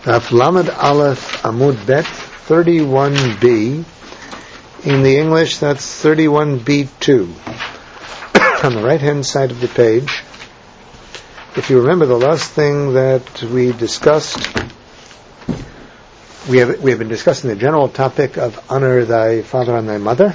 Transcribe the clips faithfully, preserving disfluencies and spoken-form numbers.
Daf Lamed Aleph Amud Bet thirty-one B. In the English, that's thirty-one B two. On the right-hand side of the page, if you remember the last thing that we discussed, we have we have been discussing the general topic of honor thy father and thy mother,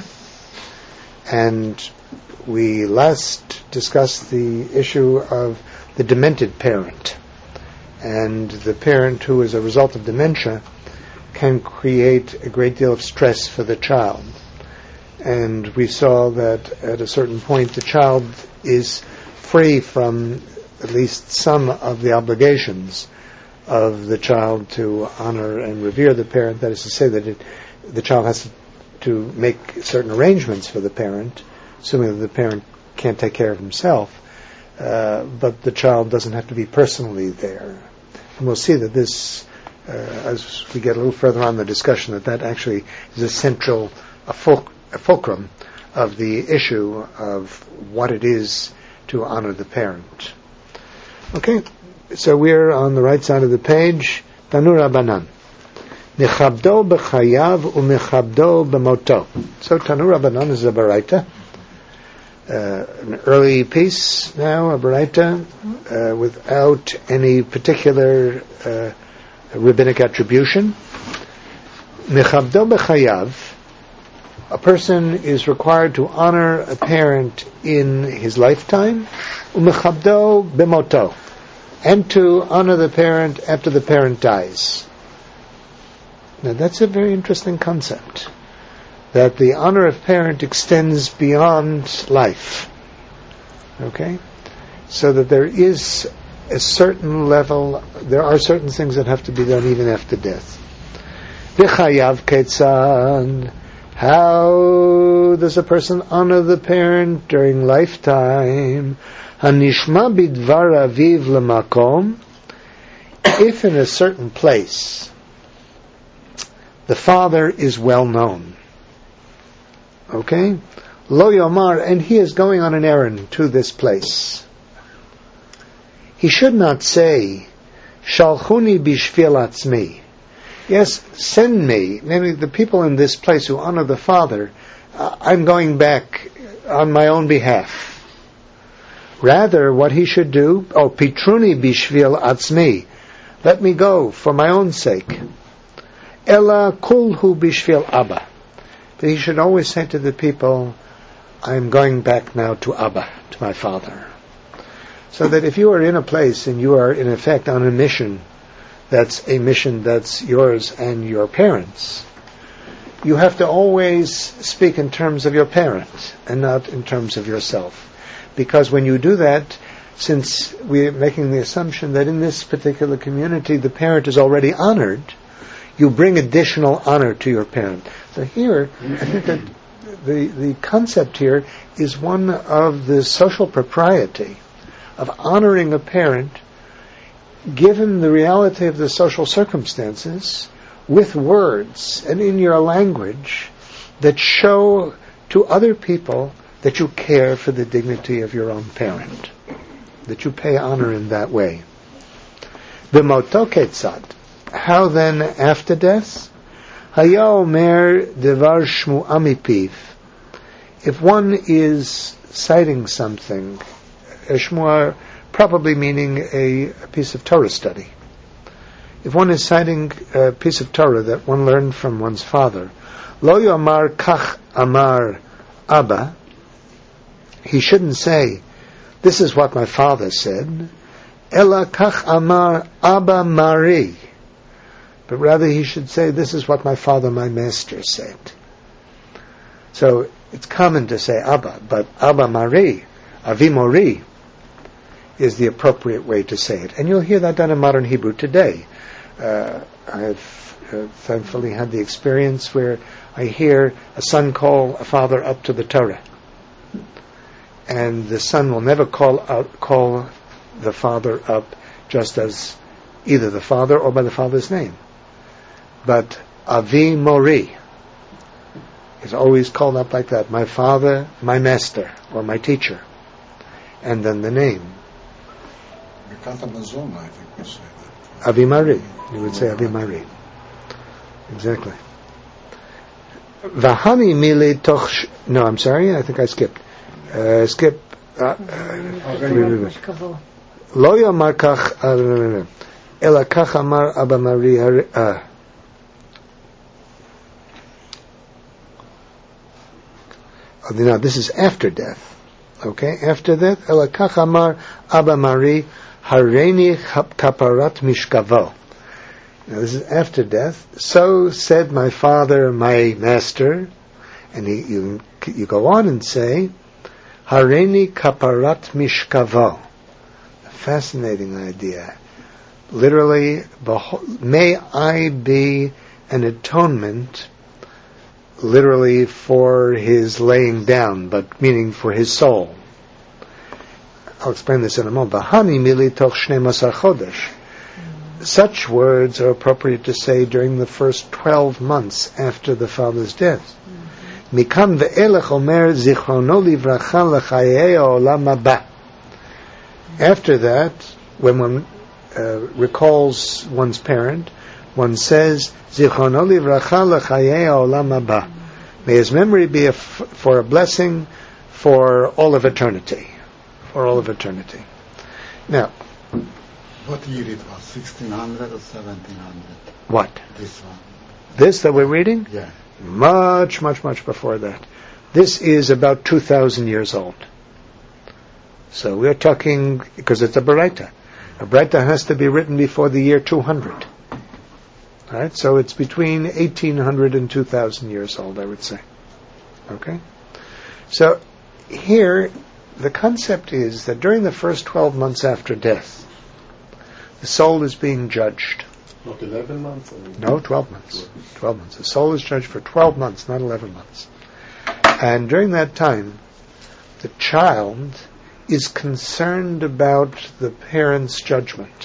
and we last discussed the issue of the demented parent. And the parent who, as a result of dementia, can create a great deal of stress for the child. And we saw that at a certain point the child is free from at least some of the obligations of the child to honor and revere the parent. That is to say that it, the child has to, to make certain arrangements for the parent, assuming that the parent can't take care of himself. Uh, but the child doesn't have to be personally there. And we'll see that this, uh, as we get a little further on in the discussion, that that actually is a central, a, ful- a fulcrum of the issue of what it is to honor the parent. Okay, so we're on the right side of the page. Tanu Rabbanan. Mechabdo b'chayav u'mechabdo b'moto. So Tanu Rabbanan is a baraita. Uh, an early piece now, a baraita, uh, without any particular uh, rabbinic attribution. Mechabdo b'chayav, a person is required to honor a parent in his lifetime, u'mechabdo b'moto, and to honor the parent after the parent dies. Now that's a very interesting concept, that the honor of parent extends beyond life. Okay? So that there is a certain level, there are certain things that have to be done even after death. V'chayav ketzad, how does a person honor the parent during lifetime? Hanishma bidvar aviv lemakom, if in a certain place the father is well known. Okay? Lo yomar, and he is going on an errand to this place. He should not say, Shalchuni bishvil atzmi. Yes, send me. Maybe the people in this place who honor the father, uh, I'm going back on my own behalf. Rather, what he should do, oh, Pitruni bishvil atzmi. Let me go for my own sake. Ella kulhu bishvil abba. He should always say to the people, I'm going back now to Abba, to my father. So that if you are in a place and you are in effect on a mission, that's a mission that's yours and your parents, you have to always speak in terms of your parent and not in terms of yourself. Because when you do that, since we're making the assumption that in this particular community the parent is already honored, you bring additional honor to your parent. So here, I think that the the concept here is one of the social propriety of honoring a parent, given the reality of the social circumstances, with words and in your language that show to other people that you care for the dignity of your own parent, that you pay honor in that way. B'moto ketzad. How then after death? Haya omer devar shmu'a mipiv. If one is citing something, a shmu'a probably meaning a, a piece of Torah study. If one is citing a piece of Torah that one learned from one's father, lo yomar kach amar abba, he shouldn't say, this is what my father said, ela kach amar abba mari. But rather he should say, this is what my father, my master said. So it's common to say Abba, but Abba Mari, Avi Mori, is the appropriate way to say it. And you'll hear that done in modern Hebrew today. Uh, I've uh, thankfully had the experience where I hear a son call a father up to the Torah. And the son will never call out, call the father up just as either the father or by the father's name. But Avi Mori is always called up like that. My father, my master, or my teacher. And then the name. Birkat Hamazon, I think we say that. Avimari. You would say Avimari. Exactly. Vahani mili toch... Sh- no, I'm sorry, I think I skipped. Uh, skip... Uh, uh, Lo yamar kach... Ela kach amar Abba Mari... Uh, now, this is after death. Okay, after that, Ela kach amar Abba Mari Hareini kaparat mishkavo. Now this is after death. So said my father, my master, and he, you you go on and say, Hareini kaparat mishkavo. A fascinating idea. Literally, may I be an atonement, literally for his laying down, but meaning for his soul. I'll explain this in a moment. V'hani mili toch shnei masar chodesh. Such words are appropriate to say during the first twelve months after the father's death. Mikan ve'elech omer zichrono livracha l'chayei ha'olam haba. After that, when one uh, recalls one's parent, one says, Zichrono livracha l'chayei ha'olam haba. May his memory be a f- for a blessing for all of eternity. For all of eternity. Now, what year it was? sixteen hundred or seventeen hundred? What? This one. This that we're reading? Yeah. Much, much, much before that. This is about two thousand years old. So we're talking, because it's a Baraita. A Baraita has to be written before the year two hundred. Right? So it's between eighteen hundred and two thousand years old, I would say. Okay? So here, the concept is that during the first twelve months after death, the soul is being judged. Not eleven months? Or no, twelve months. twelve months. The soul is judged for twelve months, not eleven months. And during that time, the child is concerned about the parent's judgment.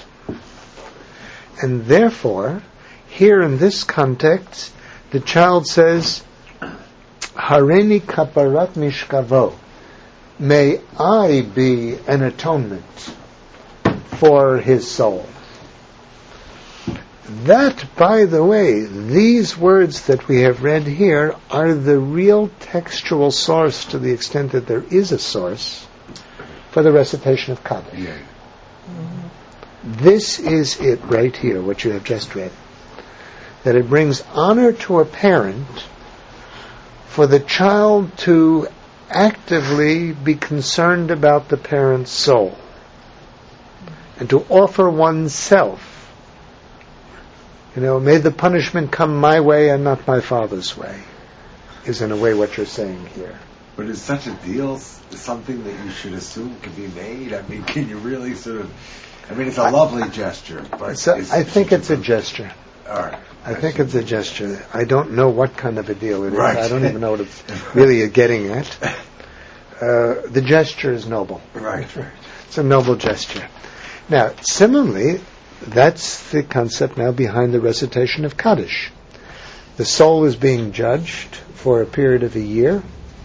And therefore, here in this context, the child says, Hareini kaparat mishkavo. May I be an atonement for his soul. That, by the way, these words that we have read here are the real textual source, to the extent that there is a source, for the recitation of Kaddish. Yeah. Mm-hmm. This is it right here, what you have just read. That it brings honor to a parent for the child to actively be concerned about the parent's soul and to offer oneself. You know, may the punishment come my way and not my father's way, is in a way what you're saying here. But is such a deal something that you should assume can be made? I mean, can you really sort of... I mean, it's a I, lovely gesture, but... A, I think it's a gesture. All right. I think it's a gesture. I don't know what kind of a deal it is. Right. I don't even know what it's really getting at. Uh, the gesture is noble. Right, right. It's a noble gesture. Now, similarly, that's the concept now behind the recitation of Kaddish. The soul is being judged for a period of a year,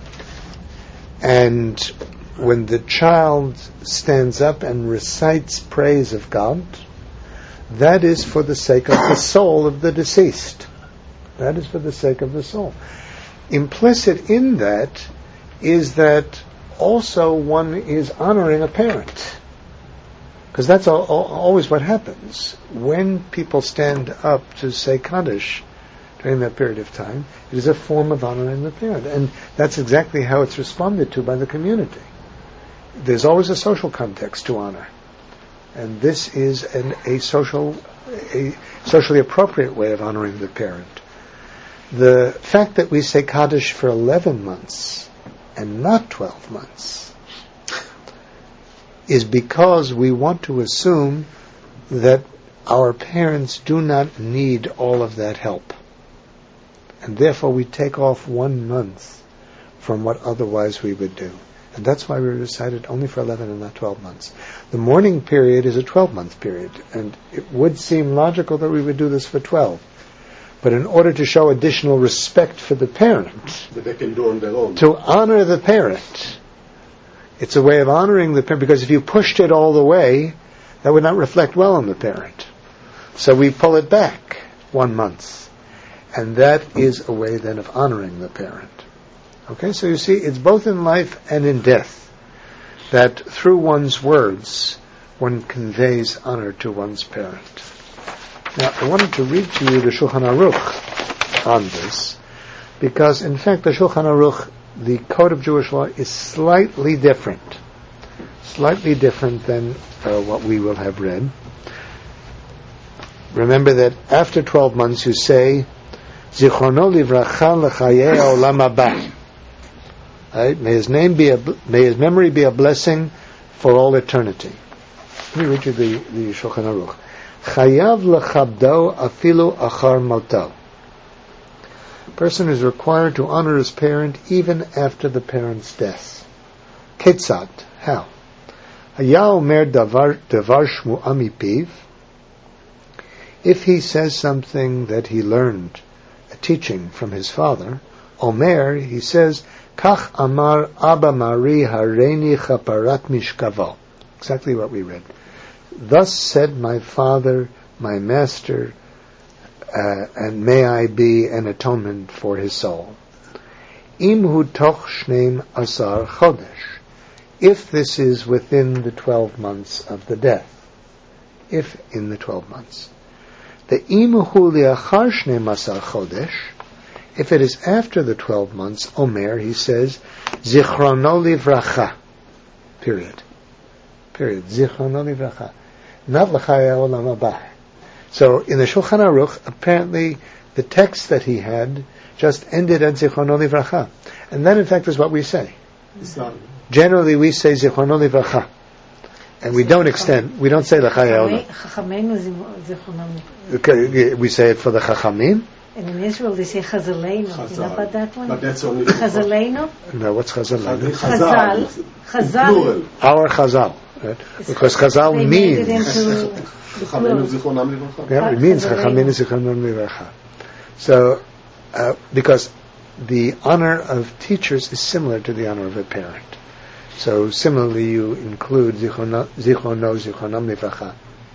and when the child stands up and recites praise of God, that is for the sake of the soul of the deceased. That is for the sake of the soul. Implicit in that is that also one is honoring a parent. Because that's all, all, always what happens. When people stand up to say Kaddish during that period of time, it is a form of honoring the parent. And that's exactly how it's responded to by the community. There's always a social context to honor. And this is an, a social, a socially appropriate way of honoring the parent. The fact that we say Kaddish for eleven months and not twelve months is because we want to assume that our parents do not need all of that help. And therefore we take off one month from what otherwise we would do. And that's why we recited only for eleven and not twelve months. The mourning period is a twelve-month period, and it would seem logical that we would do this for twelve. But in order to show additional respect for the parent, they can do on their own. To honor the parent, it's a way of honoring the parent, because if you pushed it all the way, that would not reflect well on the parent. So we pull it back one month. And that is a way then of honoring the parent. Okay, so you see, it's both in life and in death that through one's words, one conveys honor to one's parent. Now, I wanted to read to you the Shulchan Aruch on this, because in fact the Shulchan Aruch, the Code of Jewish Law, is slightly different. Slightly different than uh, what we will have read. Remember that after twelve months you say, Zichrono livracha l'chayei olam haba. Right? May his name be a, may his memory be a blessing for all eternity. Let me read you the, the Shulchan Aruch. Chayav lechabdo afilu achar moto. Person is required to honor his parent even after the parent's death. Ketzad, how? Haya omer davar davar shmu'a mipiv. If he says something that he learned, a teaching from his father, Omer, he says, Kach amar Abba Mari hareini chaparat mishkavo. Exactly what we read. Thus said my father, my master, uh, and may I be an atonement for his soul. Im hu toch shneim asar chodesh. If this is within the twelve months of the death. If in the twelve months. The im hu liachar shneim asar chodesh. If it is after the twelve months, Omer, he says, Zichrono livracha. Period. Period. Zichrono livracha. Not l'chayei olam haba. So in the Shulchan Aruch, apparently the text that he had just ended at Zichrono livracha. And that in fact is what we say. Generally we say Zichrono livracha. And we don't extend, we don't say l'chayei olam. Okay, we say it for the Chachamim. And in Israel they say Chazaleinu. You know about that one? But that's only Chazaleinu? No, what's Chazaleinu? Chazal. Chazal. Our Chazal. Right? Because Chazal they means... made it into yeah, it means Chachamim Zichronam Livracha. So, uh, because the honor of teachers is similar to the honor of a parent. So similarly you include Zichrono, Zichronam Livracha.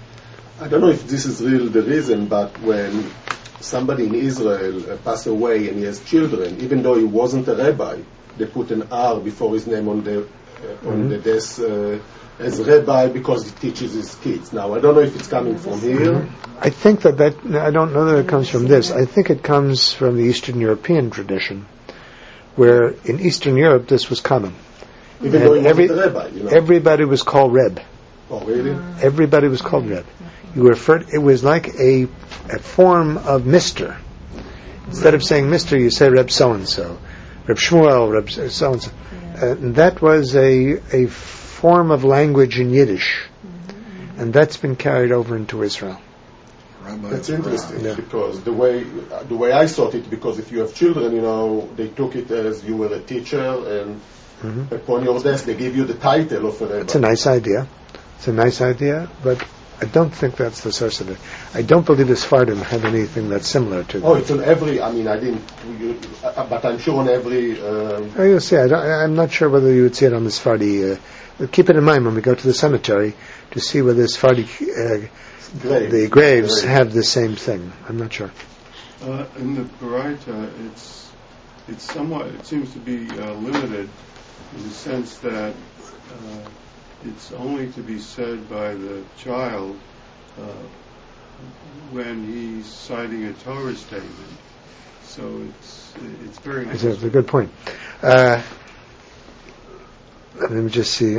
I don't know if this is really the reason, but when somebody in Israel uh, passed away and he has children, even though he wasn't a rabbi, they put an R before his name on the uh, mm-hmm. on the desk uh, as rabbi because he teaches his kids. Now, I don't know if it's coming from here. Mm-hmm. I think that that, I don't know that it comes from this. I think it comes from the Eastern European tradition, where in Eastern Europe this was common. Even though he wasn't every, a rabbi, you know. Everybody was called Reb. Oh, really? Everybody was called Reb. You referred, it was like a, a form of Mister. Instead of saying Mister, you say Reb so-and-so, Reb Shmuel, Reb so-and-so. Uh, and that was a a form of language in Yiddish. Mm-hmm. And that's been carried over into Israel. That's interesting, yeah. Because the way the way I thought it, because if you have children, you know, they took it as you were a teacher, and mm-hmm. upon your desk they give you the title of a rabbi. It's a nice idea. It's a nice idea, but I don't think that's the source of it. I don't believe the Sephardim have anything that's similar to that. Oh, it's on every, I mean, I didn't, you, uh, but I'm sure on every... Uh, oh, you'll see. I don't, I'm not sure whether you would see it on the Sephardi. Uh, keep it in mind when we go to the cemetery to see whether the Sephardi, uh, Grave. the graves Grave. have the same thing. I'm not sure. Uh, in the Baraita, it's, it's somewhat, it seems to be uh, limited in the sense that uh, it's only to be said by the child uh, when he's citing a Torah statement. So it's it's very. That's a good point. Uh, let me just see. I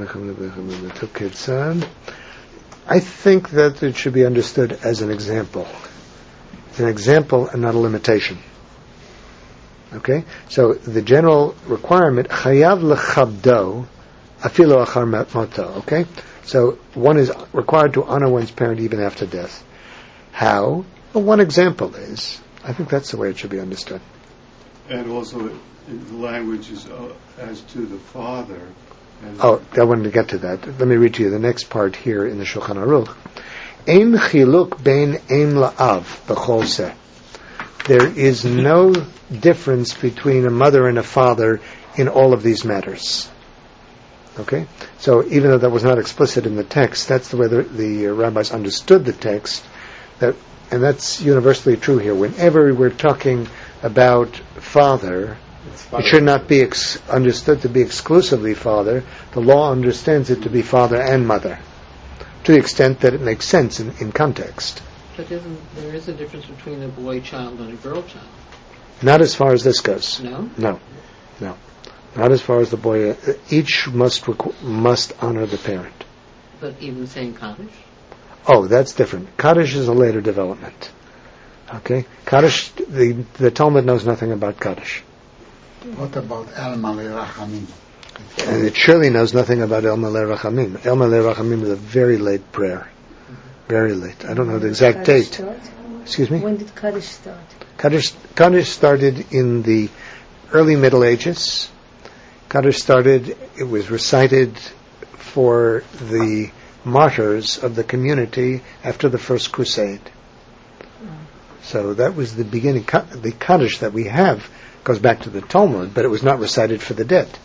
think that it should be understood as an example. It's an example and not a limitation. Okay? So the general requirement, chayav lechabdo, afilo achar moto. Okay? So one is required to honor one's parent even after death. How? Well, one example is, I think that's the way it should be understood. And also, the language is uh, as to the father. And oh, I wanted to get to that. Let me read to you the next part here in the Shulchan Aruch. Ein chiluk bein ein la'av b'chol seh. There is no difference between a mother and a father in all of these matters. Okay? So even though that was not explicit in the text, that's the way the, the uh, rabbis understood the text, that, and that's universally true here. Whenever we're talking about father, it should not be ex- understood to be exclusively father. The law understands it to be father and mother, to the extent that it makes sense in, in context. But isn't, there is a difference between a boy child and a girl child. Not as far as this goes. No? No, no. Not as far as the boy. Uh, each must requ- must honor the parent. But even saying Kaddish? Oh, that's different. Kaddish is a later development. Okay? Kaddish, the, the Talmud knows nothing about Kaddish. What about El Malei Rachamim? And it surely knows nothing about El Malei Rachamim. El Malei Rachamim is a very late prayer. Very late. I don't know the exact Kaddish date. start? Excuse me? When did Kaddish start? Kaddish, Kaddish started in the early Middle Ages. Kaddish started, it was recited for the martyrs of the community after the First Crusade. So that was the beginning. The Kaddish that we have goes back to the Talmud, but it was not recited for the dead.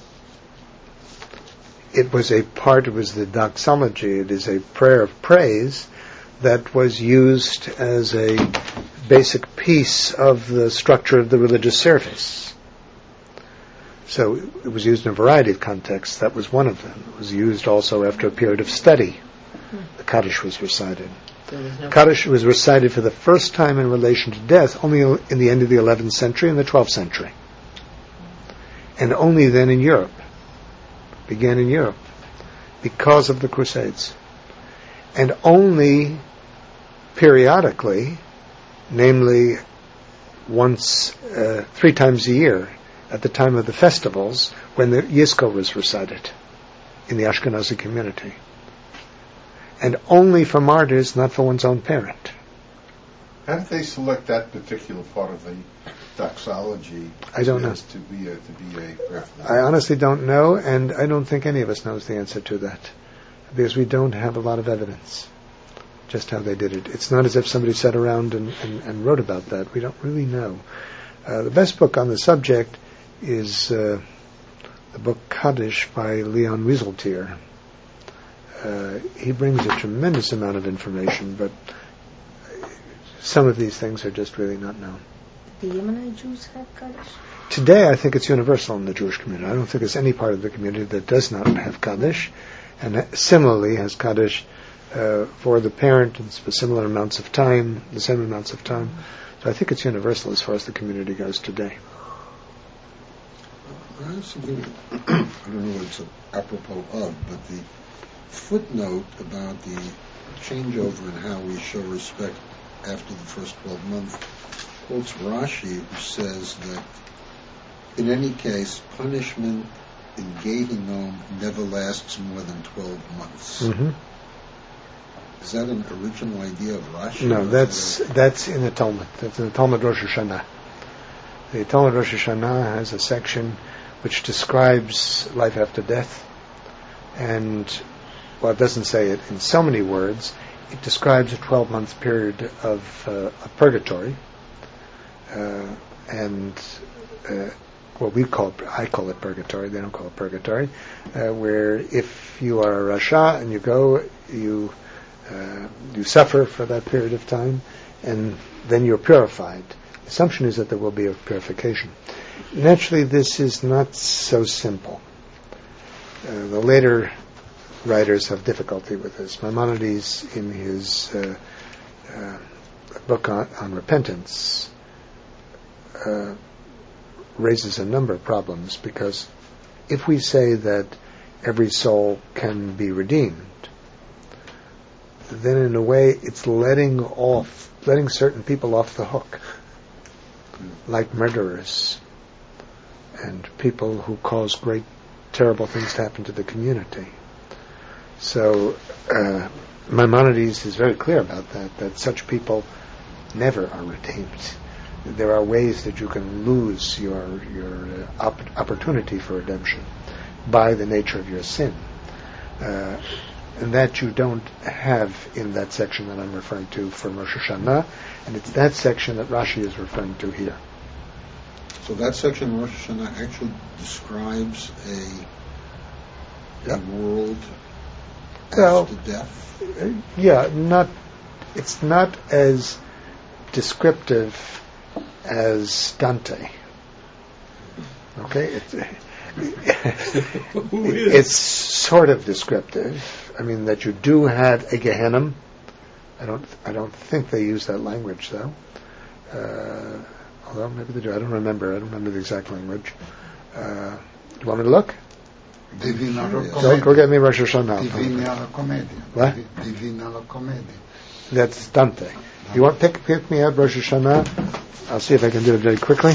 It was a part, it was the doxology, it is a prayer of praise that was used as a basic piece of the structure of the religious service. So it was used in a variety of contexts. That was one of them. It was used also after a period of study. The Kaddish was recited. So there's no Kaddish was recited for the first time in relation to death only in the end of the eleventh century and the twelfth century. And only then in Europe. Began in Europe. Because of the Crusades. And only periodically, namely once, uh, three times a year, at the time of the festivals, when the Yizkor was recited in the Ashkenazi community. And only for martyrs, not for one's own parent. How did they select that particular part of the doxology I don't know. to be a, to be a prayer for the I honestly don't know, and I don't think any of us knows the answer to that, because we don't have a lot of evidence just how they did it. It's not as if somebody sat around and, and, and wrote about that. We don't really know. Uh, the best book on the subject is uh, the book Kaddish by Leon Wieseltier. Uh, he brings a tremendous amount of information, but some of these things are just really not known. The Yemenite Jews have Kaddish? Today, I think it's universal in the Jewish community. I don't think there's any part of the community that does not have Kaddish, and similarly has Kaddish uh, for the parent and for similar amounts of time, the same amounts of time. So I think it's universal as far as the community goes today. I have something, I don't know what it's apropos of, but the footnote about the changeover in how we show respect after the first twelve months quotes Rashi, who says that in any case, punishment in Gehinnom never lasts more than twelve months. Mm-hmm. Is that an original idea of Rashi? No, that's that's in the Talmud. That's in the Talmud Rosh Hashanah. The Talmud Rosh Hashanah has a section which describes life after death, and well, it doesn't say it in so many words. It describes a twelve-month period of, uh, of purgatory, uh, and uh, what we call, I call it purgatory. They don't call it purgatory, uh, where if you are a rasha and you go, you uh, you suffer for that period of time, and then you're purified. The assumption is that there will be a purification. Naturally, this is not so simple. Uh, the later writers have difficulty with this. Maimonides, in his uh, uh, book on, on repentance, uh, raises a number of problems, because if we say that every soul can be redeemed, then in a way it's letting off, letting certain people off the hook, like murderers and people who cause great, terrible things to happen to the community. So uh, Maimonides is very clear about that, that such people never are redeemed. There are ways that you can lose your your uh, op- opportunity for redemption by the nature of your sin, uh, and that you don't have in that section that I'm referring to for Rosh Hashanah, and it's that section that Rashi is referring to here. So that section of Rosh Hashanah actually describes a, Yep. a world Well, after death? Uh, yeah, not it's not as descriptive as Dante. Okay, it's, it's sort of descriptive. I mean that you do have a Gehenna. I don't. I don't think they use that language though. Uh, although maybe they do. I don't remember. I don't remember the exact language. Uh, do you want me to look? Divina Go, go get me Rosh Hashanah. Divina Commedia. What? Divina Commedia. That's Dante. You want pick pick me out Rosh Hashanah? I'll see if I can do it very quickly.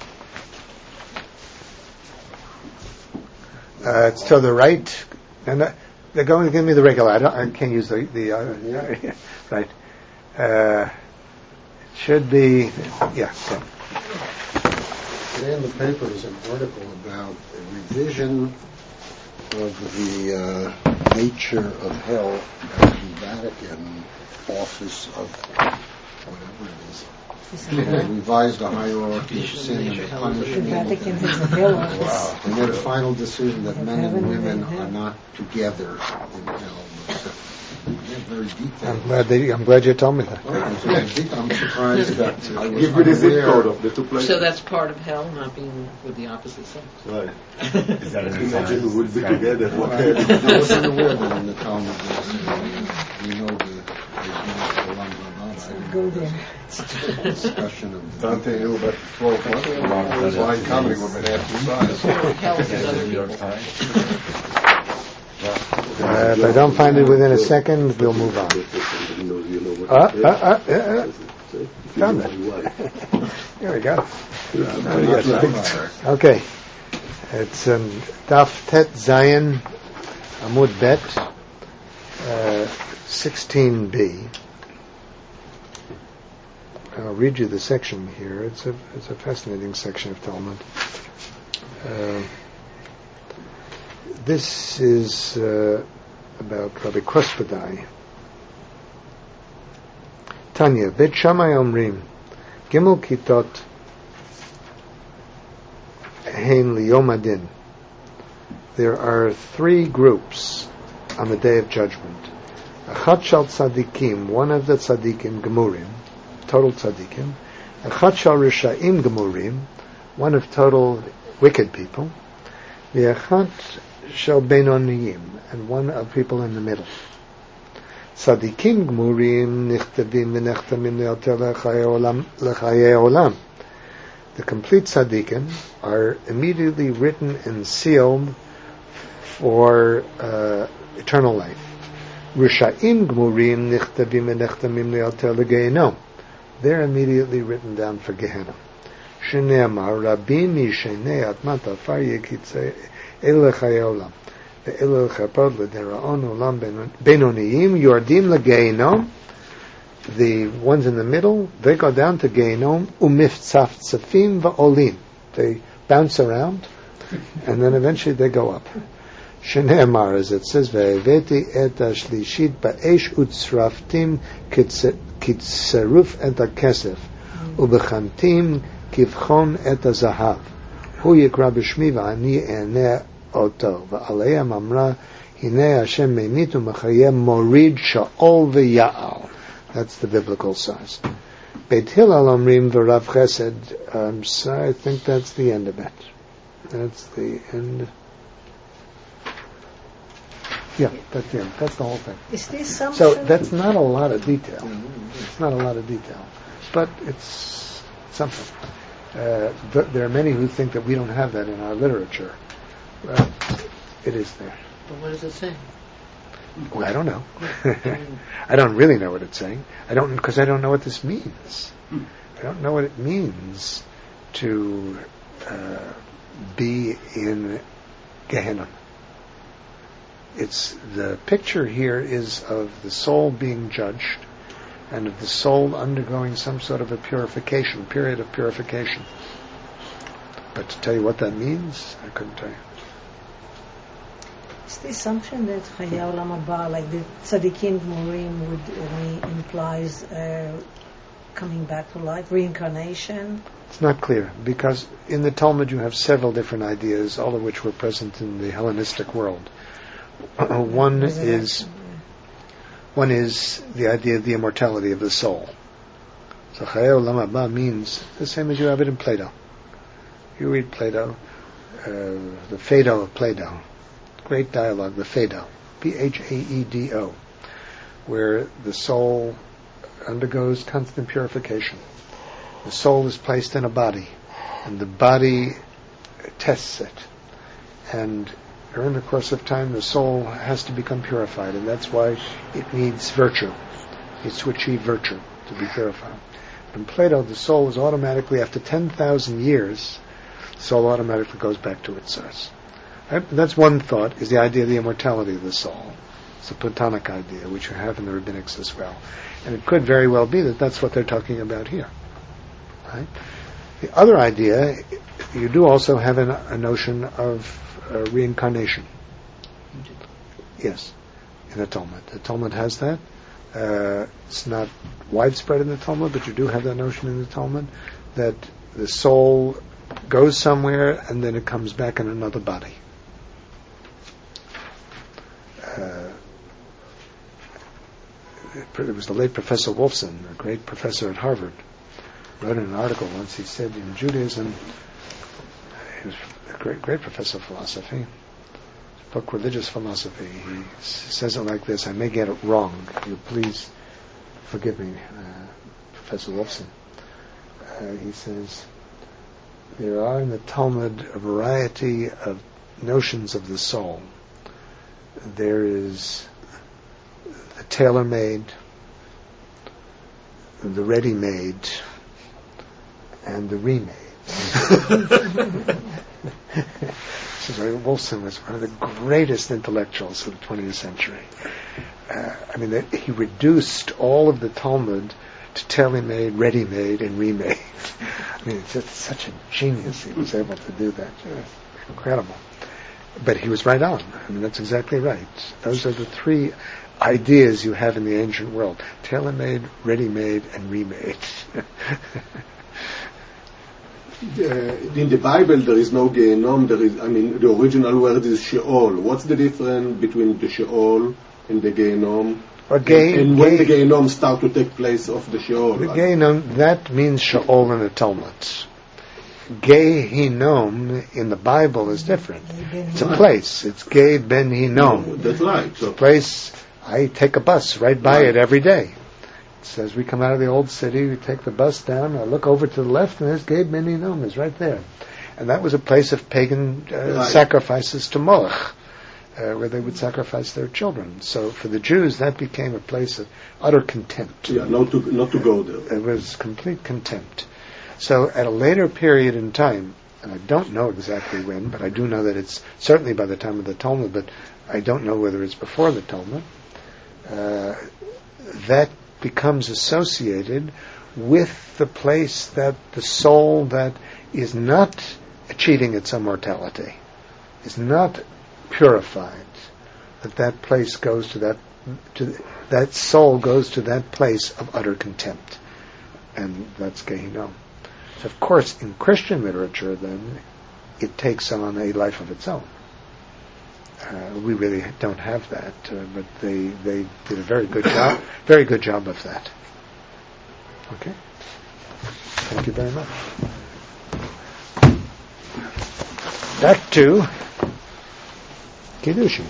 Uh, it's to the right, and uh, they're going to give me the regular. I, don't, I can't use the the uh, yeah, right. Uh, it should be yeah. Okay. Today in the paper is an article about a revision of the uh, nature of hell at the Vatican Office of whatever it is. They revised the hierarchy of sin and The punishment. Vatican has a hell office. Wow. They made a final decision that men and women are not together in hell. They're very detailed. I'm glad they, I'm glad you told me that. I'm surprised that I was Give me the zip unaware. code of the two places. So that's part of hell, not being with the opposite sex. Right. Is that an Imagine we would be example? together. What I hell? wasn't aware that in the Talmud there's, we know the, the Olam Haba, Go there. discussion of the Dante knew about the twelve months. That's why comedy women have to size. Hell is other New York people. Times. Uh, if I don't find it within a second, we'll move on. Uh, uh, uh, uh, uh. Found it. Here we go. Okay. It's um, Daf Tet Zayin Amud Bet uh, sixteen B. I'll read you the section here. It's a it's a fascinating section of Talmud. Uh, this is uh, about Rabbi Krospadai. Tanya, Bet Shammai Omrim, Gimel Kitot Hein Liyom Adin. There are three groups on the Day of Judgment. Achat Shal Tzadikim, one of the Tzadikim Gemurim, total Tzadikim. Achat Shal Risha'im Gemurim, one of total wicked people. V'achat Shal Benoniyim, and one of people in the middle. Tzadikim Gemurim Nichtavim V'nechtamim Le'otel L'chayei Olam. The complete tzaddikim are immediately written and sealed for uh, eternal life. Risha'im Gemurim Nichtavim V'nechtamim Le'otel L'gehenom. They're immediately written down for Gehenna. Shneimar Rabim Mishnei Atmat Afar Yekitze El L'chayei Olam. The El L'chapod L'dera'on Olam Benoniyim Yordim L'gehenom. The ones in the middle, they go down to Gehenom, umiftzaf tzafim va'olim. They bounce around, and then eventually they go up. Shneimar, as it says, ve'eveti et ashlishit ba'esh utzraftim kitzeruf et ha'kesef, ubechantim kivchon et ha'zahav. Hu yikra b'shmi va'ani e'nei oto, va'aleim amra, hinei Hashem meimit u'mechayem morid sha'ol v'ya'al. That's the biblical size. Beit Hillel Omrim v'Rav Chesed. Um, so I think that's the end of it. That's the end. Yeah, that's the end. That's the whole thing. Is this something? So that's not a lot of detail. It's not a lot of detail, but it's something. Uh, th- there are many who think that we don't have that in our literature. Well, it is there. But what does it say? I don't know. I don't really know what it's saying. I don't, because I don't know what this means. I don't know what it means to uh, be in Gehenna. It's the picture here is of the soul being judged, and of the soul undergoing some sort of a purification, period of purification. But to tell you what that means, I couldn't tell you. Is the assumption that Chayei Olam Haba, like the Tzadikim Gemurim, would uh, implies uh, coming back to life, reincarnation? It's not clear, because in the Talmud you have several different ideas, all of which were present in the Hellenistic world. Uh, one is One is the idea of the immortality of the soul. So Chayei Olam Haba means the same as you have it in Plato. You read Plato, uh, the Phaedo of Plato, great dialogue, the Phaedo, P H A E D O, where the soul undergoes constant purification. The soul is placed in a body, and the body tests it. And during the course of time, the soul has to become purified, and that's why it needs virtue. It's to achieve virtue, to be purified. In Plato, the soul is automatically, after ten thousand years, the soul automatically goes back to its source. Right? That's one thought, is the idea of the immortality of the soul. It's a Platonic idea, which you have in the rabbinics as well. And it could very well be that that's what they're talking about here. Right? The other idea, you do also have an, a notion of uh, reincarnation. Yes, in the Talmud. The Talmud has that. Uh, it's not widespread in the Talmud, but you do have that notion in the Talmud, that the soul goes somewhere and then it comes back in another body. Uh, it was the late Professor Wolfson, a great professor at Harvard, wrote in an article once. He said in Judaism, he was a great, great professor of philosophy, his book Religious Philosophy. He s- says it like this. I may get it wrong. You please forgive me, uh, Professor Wolfson. Uh, he says, there are in the Talmud a variety of notions of the soul. There is the tailor-made, the ready-made, and the remade. So Wolfson was one of the greatest intellectuals of the twentieth century. Uh, I mean, that he reduced all of the Talmud to tailor-made, ready-made, and remade. I mean, it's just such a genius. He was able to do that. Incredible. But he was right on. I mean, that's exactly right. Those are the three ideas you have in the ancient world: tailor-made, ready-made, and remade. Uh, in the Bible, there is no Gehenom. There is, I mean, the original word is Sheol. What's the difference between the Sheol and the Gehenom? Well, ge- and and ge- when the Gehenom start to take place of the Sheol? The Gehenom, that means Sheol in the Talmud. Gehinom in the Bible is different. It's a place. It's Ge Ben Hinom. That's right. So It's a place. I take a bus right by Right. it every day. It says we come out of the old city, we take the bus down, I look over to the left, and there's Ge Ben Hinom is right there. And that was a place of pagan uh, Right. sacrifices to Moloch, uh, where they would sacrifice their children. So for the Jews, that became a place of utter contempt. yeah, not to not to go there. It was complete contempt. So at a later period in time, and I don't know exactly when, but I do know that it's certainly by the time of the Talmud, but I don't know whether it's before the Talmud, uh, that becomes associated with the place that the soul that is not achieving its immortality, is not purified, that that place goes to that, to that soul goes to that place of utter contempt. And that's Gehinnom. So of course, in Christian literature, then, it takes on a life of its own. Uh, we really don't have that, uh, but they they did a very good job, very good job of that. Okay. Thank you very much. Back to Kiddushin.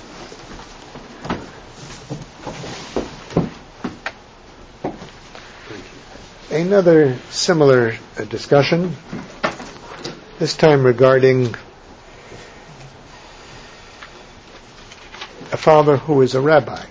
Another similar uh, discussion, this time regarding a father who is a rabbi.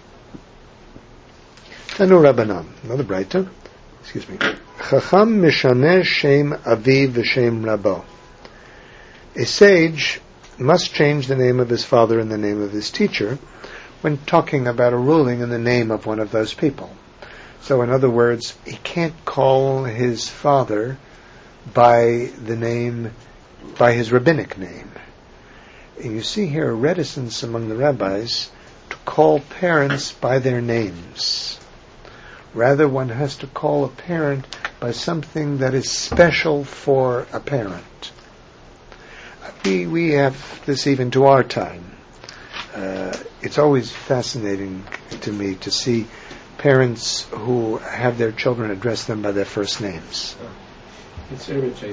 Tanu Rabbanan, another Braita, excuse me. Chacham mishaneh shem aviv v'shem rabo. A sage must change the name of his father and the name of his teacher when talking about a ruling in the name of one of those people. So in other words, he can't call his father by the name, by his rabbinic name. And you see here a reticence among the rabbis to call parents by their names. Rather, one has to call a parent by something that is special for a parent. We, we have this even to our time. Uh, it's always fascinating to me to see parents who have their children address them by their first names. It's irritating.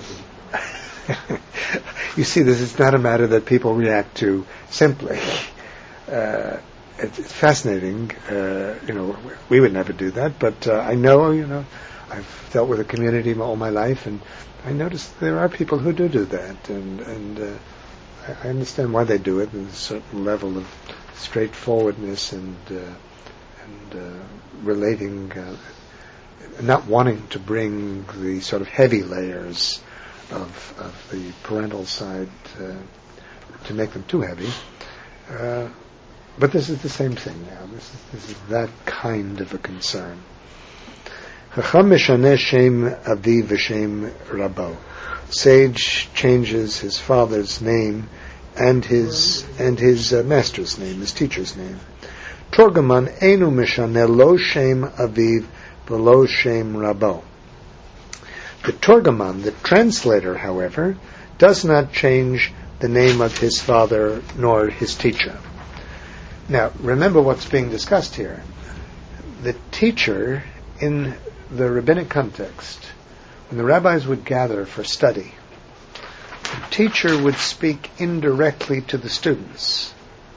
You see, this is not a matter that people react to simply. Uh, it's, it's fascinating. Uh, you know, we would never do that, but uh, I know, you know, I've dealt with a community all my life, and I notice there are people who do do that, and and uh, I, I understand why they do it. There's a certain level of straightforwardness and uh, and uh, relating, uh, not wanting to bring the sort of heavy layers of of the parental side uh, to make them too heavy. Uh, but this is the same thing now. This is, this is that kind of a concern. Chacham mishaneh shem aviv v'shem rabo. Sage changes his father's name and his and his uh, master's name, his teacher's name. Torgaman enu mishaneh lo shem aviv v'lo shem rabo. The Torgaman, the translator, however, does not change the name of his father nor his teacher. Now, remember what's being discussed here. The teacher, in the rabbinic context, when the rabbis would gather for study, the teacher would speak indirectly to the students.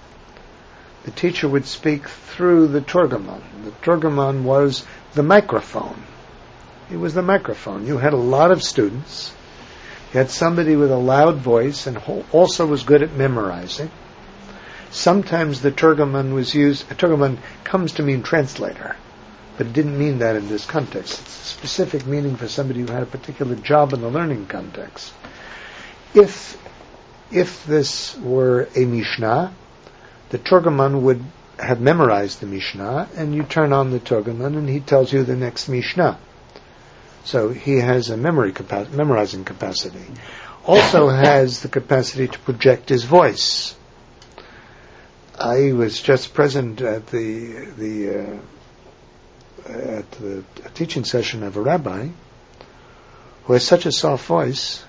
The teacher would speak through the Torgaman. The Torgaman was the microphone. It was the microphone. You had a lot of students. You had somebody with a loud voice and also was good at memorizing. Sometimes the Torgaman was used, a Torgaman comes to mean translator, but it didn't mean that in this context. It's a specific meaning for somebody who had a particular job in the learning context. If if this were a Mishnah, the Torgaman would have memorized the Mishnah, and you turn on the Torgaman and he tells you the next Mishnah. So he has a memory capa- memorizing capacity. Also has the capacity to project his voice. I was just present at the the uh, at the teaching session of a rabbi who has such a soft voice.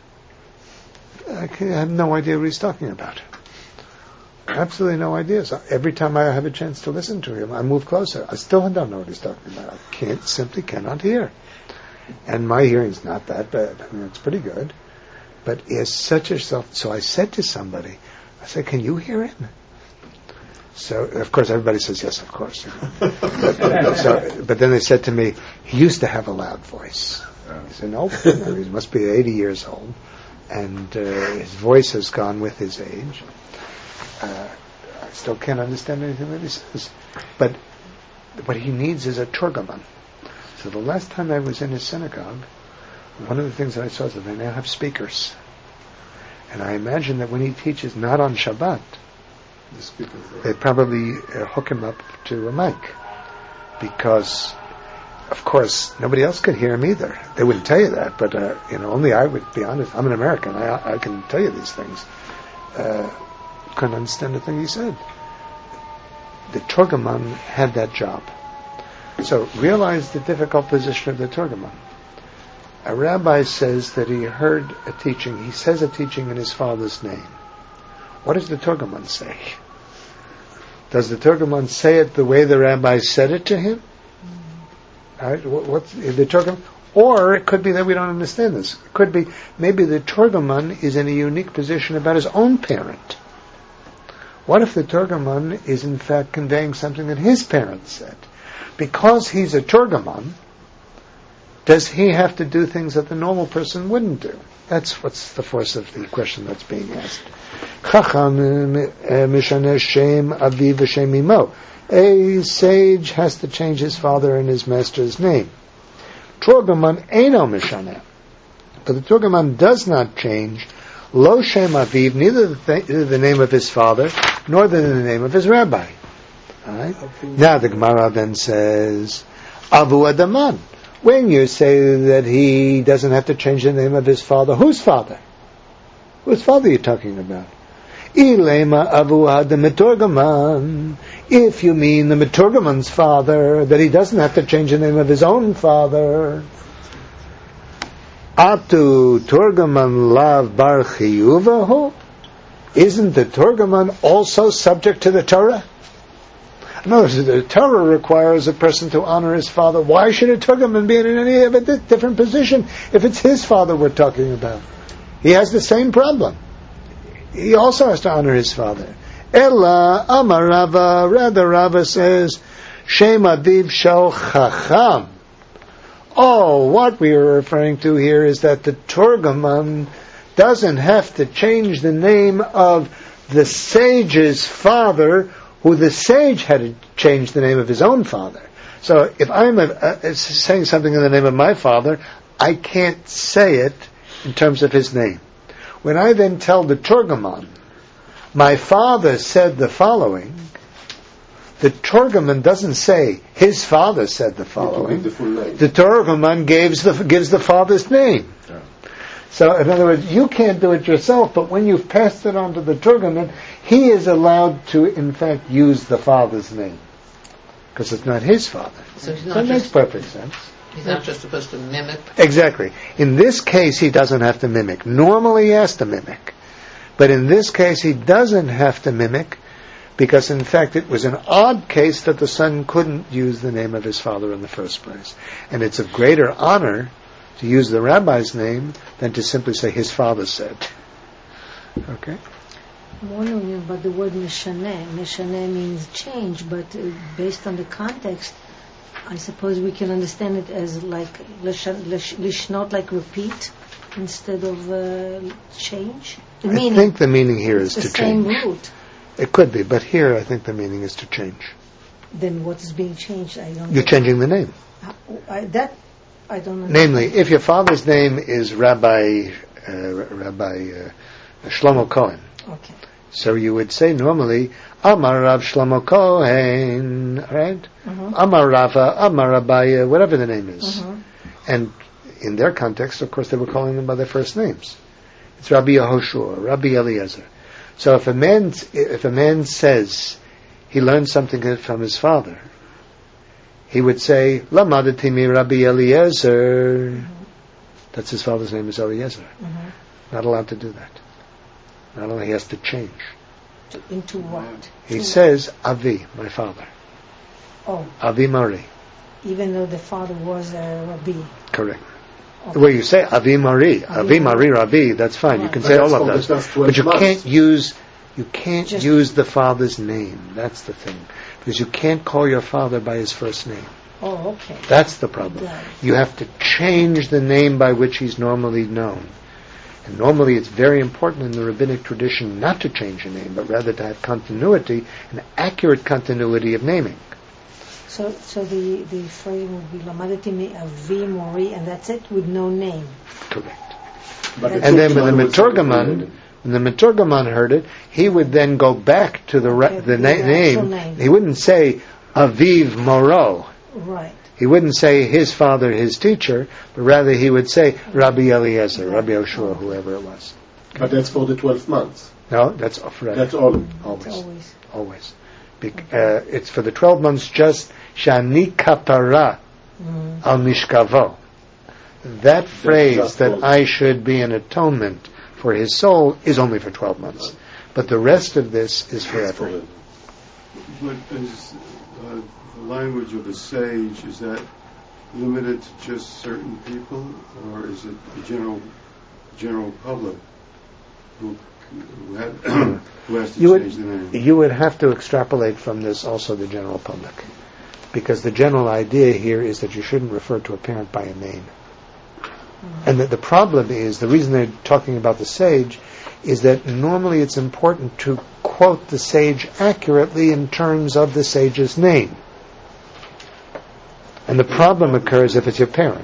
I have no idea what he's talking about. Absolutely no idea. So every time I have a chance to listen to him, I move closer. I still don't know what he's talking about. I can't simply cannot hear. And my hearing's not that bad. I mean, it's pretty good. But he has such a soft... So I said to somebody, I said, can you hear him? So, of course, everybody says, yes, of course. You know. but, so, but then they said to me, he used to have a loud voice. I said, no, he must be eighty years old. And uh, his voice has gone with his age. Uh, I still can't understand anything that he says. But what he needs is a Torgaman. So the last time I was in his synagogue, one of the things that I saw is that they now have speakers. And I imagine that when he teaches not on Shabbat, the speakers, they probably uh, hook him up to a mic. Because, of course, nobody else could hear him either. They wouldn't tell you that, but uh, you know, only I would be honest. I'm an American. I, I can tell you these things. Uh, couldn't understand a thing he said. The Torgaman had that job. So realize the difficult position of the Torgaman. A rabbi says that he heard a teaching. He says a teaching in his father's name. What does the Torgaman say? Does the Torgaman say it the way the rabbi said it to him? Mm-hmm. All right, what, what's the Torgaman? Or it could be that we don't understand this. It could be maybe the Torgaman is in a unique position about his own parent. What if the Torgaman is in fact conveying something that his parents said? Because he's a Torgaman, does he have to do things that the normal person wouldn't do? That's what's the force of the question that's being asked. Chacham mishaneh shem aviv v'shem imo. A sage has to change his father and his master's name. Torgaman eino mishaneh. But the Torgaman does not change lo shem aviv, neither the, th- the name of his father, nor the name of his rabbi. All right? Now the Gemara then says, Avu Adaman. When you say that he doesn't have to change the name of his father, whose father? Whose father are you talking about? Ilema Avu Adam Meturgaman. If you mean the Meturgaman's father, that he doesn't have to change the name of his own father. Atu Turgaman Lav Bar Chiyuvahu. Isn't the Turgaman also subject to the Torah? No, the Torah requires a person to honor his father. Why should a Turgaman be in any of a different position if it's his father we're talking about? He has the same problem. He also has to honor his father. Ella Amar Rava, rather Rava says, Shem Aviv Shel Chacham. Oh, what we are referring to here is that the Turgaman doesn't have to change the name of the sage's father, who the sage had to change the name of his own father. So if I'm a, uh, saying something in the name of my father, I can't say it in terms of his name. When I then tell the Turgaman, my father said the following, the Turgaman doesn't say his father said the following. The, full name. The Turgaman gives the gives the father's name. Yeah. So, in other words, you can't do it yourself, but when you've passed it on to the Turgaman, he is allowed to, in fact, use the father's name. Because it's not his father. So he's not that makes just, perfect sense. He's not just supposed to mimic? Exactly. In this case, he doesn't have to mimic. Normally, he has to mimic. But in this case, he doesn't have to mimic, because, in fact, it was an odd case that the son couldn't use the name of his father in the first place. And it's of greater honor to use the rabbi's name than to simply say his father said. Okay? I'm wondering about the word mishaneh. Mishaneh means change, but uh, based on the context, I suppose we can understand it as like lishnot, like repeat, instead of uh, change. The I meaning, think the meaning here is the to same change. root. It could be, but here I think the meaning is to change. Then what is being changed? I don't. You're changing the name. I, that I don't know. Namely, if your father's name is Rabbi uh, Rabbi uh, Shlomo Cohen, okay. So you would say normally Amar Rav Shlomo Cohen, right? Uh-huh. Amar Rava, Amar Rabbi, whatever the name is. Uh-huh. And in their context, of course, they were calling them by their first names. It's Rabbi Yehoshua, Rabbi Eliezer. So if a man if a man says he learned something from his father, he would say Lamadati mi Rabbi Eliezer. Uh-huh. That's his father's name is Eliezer. Uh-huh. Not allowed to do that. Not only he has to change. To, into what? He to says Avi, my father. Oh. Avi Mari. Even though the father was a Rabbi. Correct. Okay. The way you say Avi Mari, Avi, Avi Mari Rabbi, that's fine. Right. You can but say all of those, but you months. can't use you can't Just use the father's name. That's the thing, because you can't call your father by his first name. Oh, okay. That's the problem. You have to change the name by which he's normally known. And normally it's very important in the rabbinic tradition not to change a name, but rather to have continuity, an accurate continuity of naming. So so the, the phrase would be Lamadati mi Avi Mori, and that's it, with no name. Correct. But and then when the Meturgaman, when the Meturgaman heard it, he would then go back to the okay, ra- the na- name. name. He wouldn't say Aviv Moro. Right. He wouldn't say his father, his teacher, but rather he would say Rabbi Eliezer, Rabbi Yoshua, whoever it was. Okay. But that's for the twelve months. No, that's forever. That's all. Always. That's always. Always. Be- uh, it's for the twelve months just Shani Kapara mm. al Mishkavo. That phrase that all. I should be an atonement for his soul is only for twelve months. But the rest of this is forever. But is, uh, the language of the sage, is that limited to just certain people, or is it the general general public who, who, had, who has to you change would, the name? You would have to extrapolate from this also the general public, because the general idea here is that you shouldn't refer to a parent by a name. Mm-hmm. And that the problem is, the reason they're talking about the sage is that normally it's important to quote the sage accurately in terms of the sage's name. And the problem occurs if it's your parent.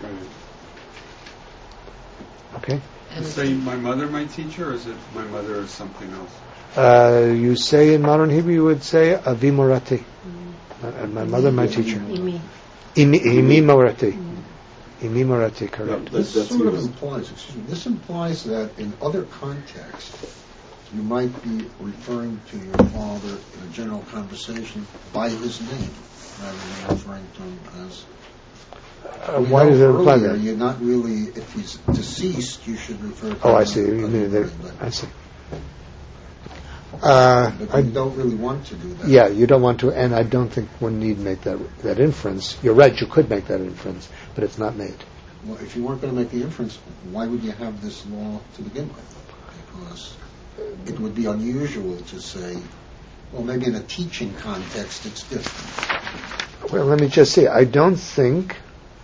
Okay? You say my mother my teacher, or is it my mother or something else? Uh, you say in modern Hebrew, you would say Avi Morati. Mm. Uh, my mother, my teacher. Imi. Imi, Imi Morati. Mm. Imi Morati, correct. No, this that's sort of implies, excuse me, this implies that in other contexts, you might be referring to your father in a general conversation by his name, rather than referring to him as... Uh, why does it imply that? You're not really, if he's deceased, you should refer to oh, him. I see. You mean that, I see. Uh, but I you don't really want to do that. Yeah, you don't want to, and I don't think one need make that that inference. You're right, you could make that inference, but it's not made. Well, if you weren't going to make the inference, why would you have this law to begin with? Because it would be unusual to say, well, maybe in a teaching context it's different. Well, let me just say, I don't think...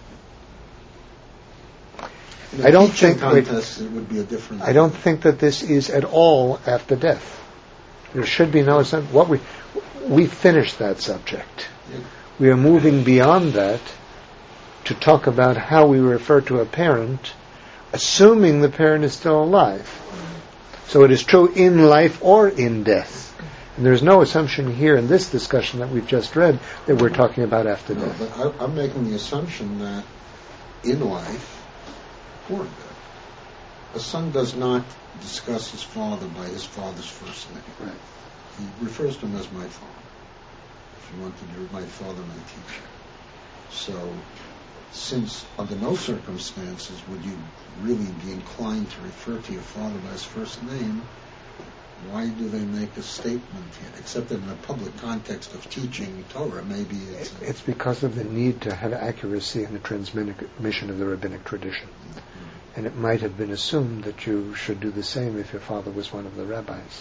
In a I don't teaching think... Wait, context, it would be a different... I don't think that this is at all after death. There should be no... What we we finished that subject. Yeah. We are moving beyond that to talk about how we refer to a parent, assuming the parent is still alive. So it is true in life or in death. And there's no assumption here in this discussion that we've just read that we're talking about after No, death. but I, I'm making the assumption that in life or death, a son does not discuss his father by his father's first name. Right. He refers to him as my father. If you want to do my father, my teacher. So, since under no circumstances would you really be inclined to refer to your father by his first name, why do they make a statement here? Except that in a public context of teaching Torah, maybe it's... A It's because of the need to have accuracy in the transmission of the rabbinic tradition. Mm-hmm. And it might have been assumed that you should do the same if your father was one of the rabbis.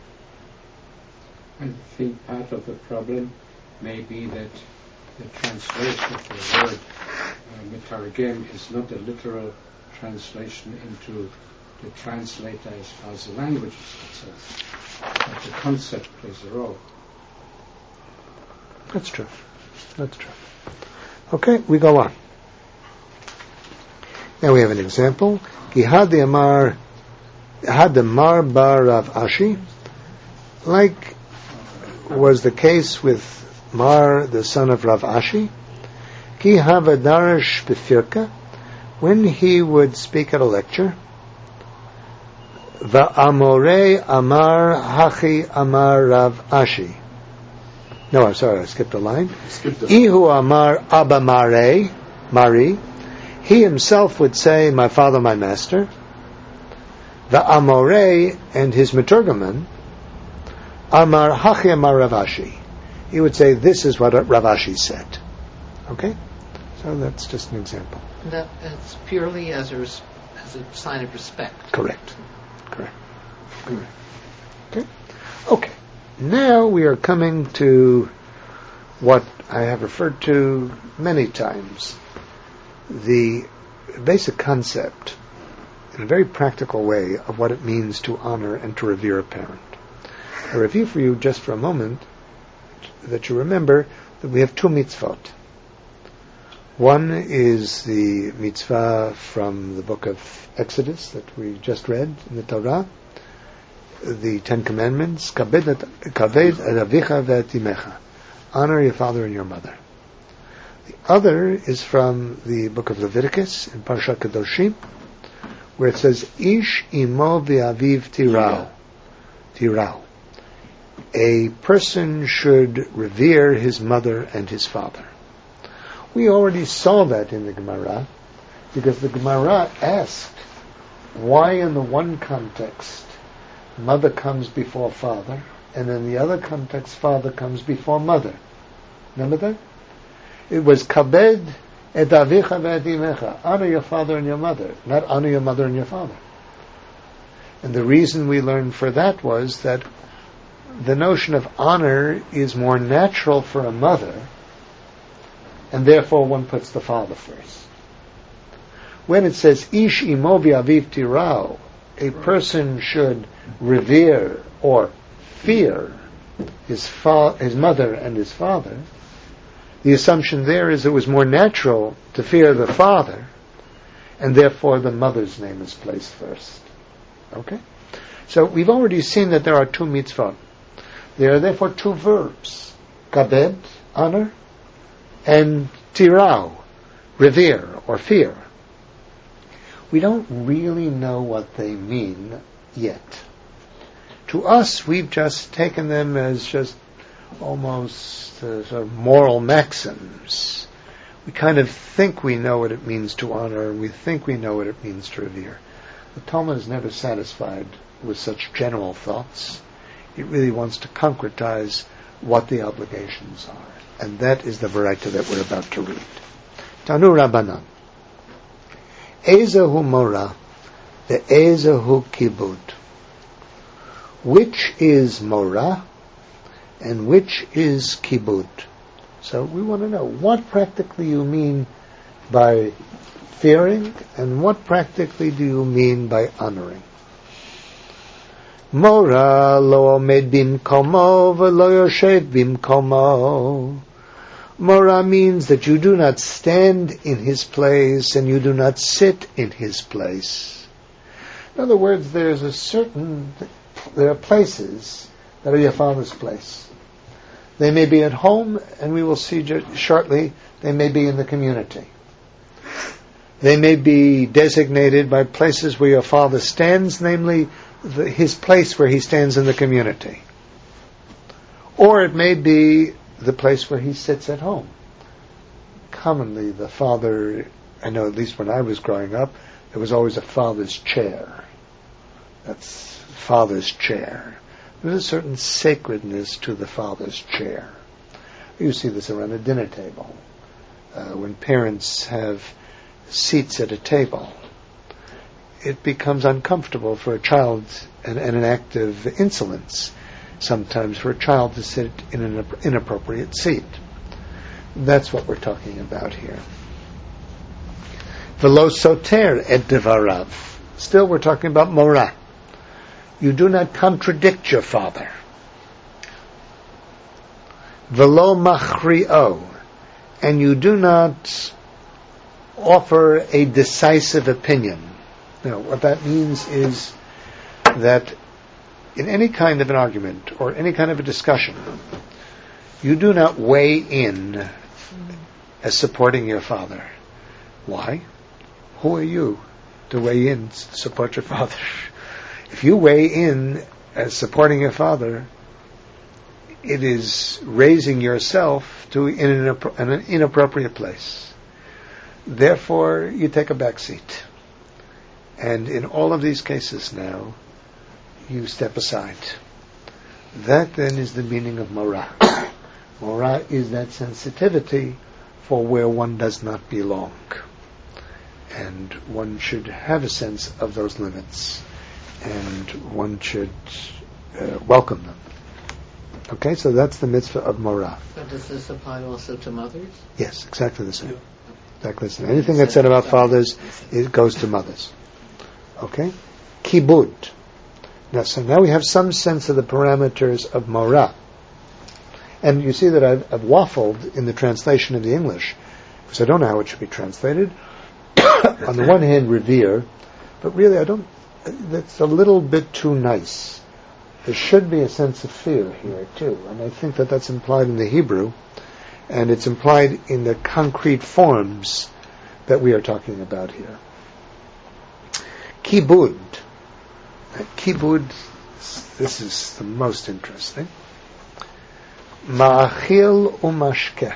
I think part of the problem may be that the translation of the word uh, metargem is not a literal translation into the translator as far as the language is concerned, but the concept plays a role. That's true. That's true. Okay, we go on. Now we have an example. Gihad Amar Had Amar Bar Rav Ashi, like was the case with Mar, the son of Rav Ashi. Ki Havadarash Befirka, when he would speak at a lecture. Va'amore Amar Hachi Amar Rav Ashi. No, I'm sorry, I skipped a line. Ihu Amar Abba Mare, Mari. He himself would say, my father, my master. Va'amore, and his meturgaman, Amar Hachi Amar Rav Ashi. He would say, this is what Rav Ashi said. Okay? So that's just an example. That, that's purely as a, res- as a sign of respect. Correct. Correct. Correct. Okay. Okay. Now we are coming to what I have referred to many times, the basic concept, in a very practical way, of what it means to honor and to revere a parent. I review for you just for a moment that you remember that we have two mitzvot. One is the mitzvah from the book of Exodus that we just read in the Torah, the Ten Commandments, Kaved et avicha ve'et imecha, honor your father and your mother. The other is from the book of Leviticus in Parshat Kedoshim, where it says, Ish imo v'aviv tirau, tirau. A person should revere his mother and his father. We already saw that in the Gemara, because the Gemara asked why in the one context mother comes before father, and in the other context father comes before mother. Remember that? It was kabed et avicha ve'et imecha, honor your father and your mother, not honor your mother and your father. And the reason we learned for that was that the notion of honor is more natural for a mother, and therefore one puts the father first. When it says, Ish imo v'aviv tirau, a person should revere or fear his, fa- his mother and his father, the assumption there is it was more natural to fear the father, and therefore the mother's name is placed first. Okay? So we've already seen that there are two mitzvot. There are therefore two verbs, kabed, honor, and tirau, revere or fear. We don't really know what they mean yet. To us, we've just taken them as just almost uh, sort of moral maxims. We kind of think we know what it means to honor, and we think we know what it means to revere. The Talmud is never satisfied with such general thoughts. It really wants to concretize what the obligations are. And that is the Baraita that we're about to read. Tanu Rabbanan. Ezahu Mora, the Ezahu Kibud. Which is Mora and which is Kibud? So we want to know what practically you mean by fearing and what practically do you mean by honoring. Mora lo omed bimkomo v'lo yoshev bimkomo. Mora means that you do not stand in his place and you do not sit in his place. In other words, there's a certain, there are places that are your father's place. They may be at home, and we will see shortly, they may be in the community. They may be designated by places where your father stands, namely the, his place where he stands in the community. Or it may be the place where he sits at home. Commonly, the father, I know at least when I was growing up, there was always a father's chair. That's father's chair. There's a certain sacredness to the father's chair. You see this around a dinner table. Uh, when parents have seats at a table, it becomes uncomfortable for a child and, and an act of insolence sometimes for a child to sit in an inappropriate seat. That's what we're talking about here. V'lo soter et devarav. Still we're talking about Mora. You do not contradict your father. V'lo machri'o. And you do not offer a decisive opinion. Now, what that means is that in any kind of an argument or any kind of a discussion, you do not weigh in as supporting your father. Why? Who are you to weigh in to support your father? If you weigh in as supporting your father, it is raising yourself to in an, in an inappropriate place. Therefore, you take a back seat. And in all of these cases now, you step aside. That then is the meaning of Mora. Mora is that sensitivity for where one does not belong. And one should have a sense of those limits. And one should uh, welcome them. Okay, so that's the mitzvah of Mora. But does this apply also to mothers? Yes, exactly the same. Exactly the same. Anything that's said about fathers, it goes to mothers. Okay? Kibud. Now, so now we have some sense of the parameters of Mora. And you see that I've, I've waffled in the translation of the English, because I don't know how it should be translated. On the one hand, revere, but really I don't, that's a little bit too nice. There should be a sense of fear here too, and I think that that's implied in the Hebrew, and it's implied in the concrete forms that we are talking about here. Kibud. Kibud, this is the most interesting. Ma'achil umashke.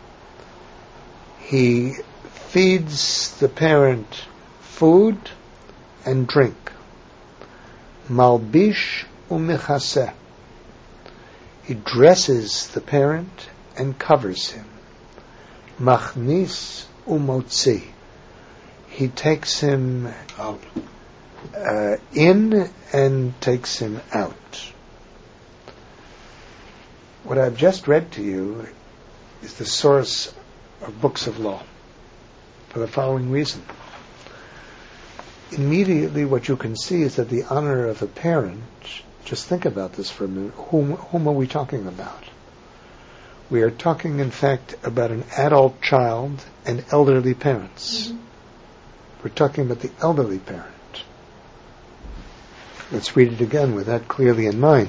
He feeds the parent food and drink. Malbish umechaseh. He dresses the parent and covers him. Machnis umotzi. He takes him out. Uh, in and takes him out. What I've just read to you is the source of books of law for the following reason. Immediately what you can see is that the honor of a parent, just think about this for a minute, whom, whom are we talking about? We are talking in fact about an adult child and elderly parents. Mm-hmm. We're talking about the elderly parent. Let's read it again with that clearly in mind.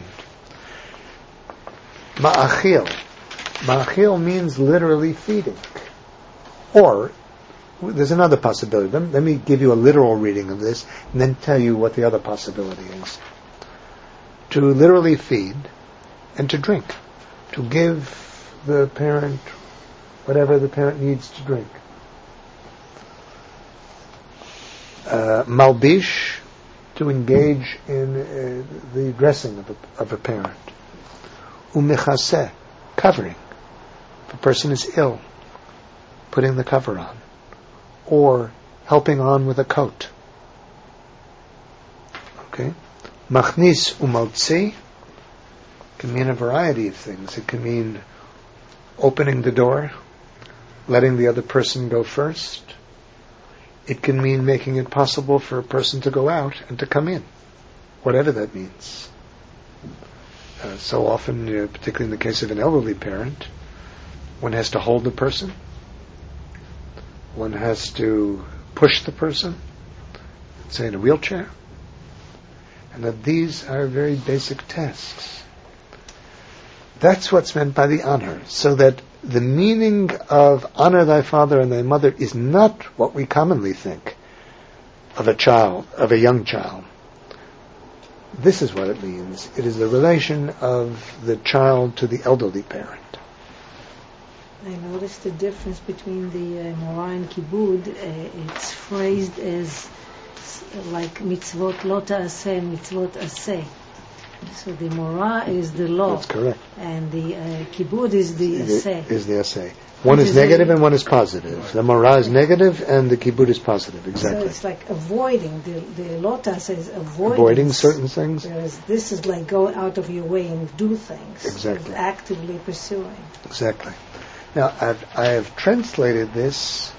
Ma'achil. Ma'achil means literally feeding. Or, there's another possibility. Let, let me give you a literal reading of this and then tell you what the other possibility is. To literally feed and to drink. To give the parent whatever the parent needs to drink. Uh, malbish, to engage in uh, the dressing of a, of a parent. Umechaseh, covering. If a person is ill, putting the cover on. Or helping on with a coat. Okay? Machnis umotzi can mean a variety of things. It can mean opening the door, letting the other person go first. It can mean making it possible for a person to go out and to come in, whatever that means. Uh, so often, uh, particularly in the case of an elderly parent, one has to hold the person, one has to push the person, say in a wheelchair, and that these are very basic tasks. That's what's meant by the honor, so that the meaning of honor thy father and thy mother is not what we commonly think of a child, of a young child. This is what it means. It is the relation of the child to the elderly parent. I noticed the difference between the uh, Morah and Kibud. Uh, it's phrased as like mitzvot lo ta'aseh and mitzvot aseh. So the Morah is the law. That's correct. And the uh, Kibud is the aseh. Is the aseh. One is, is negative a, and one is positive. The Morah is negative and the Kibud is positive. Exactly. So it's like avoiding. The, the lo ta'aseh is avoiding. Avoiding certain things. Whereas this is like go out of your way and do things. Exactly. Actively pursuing. Exactly. Now, I've, I have translated this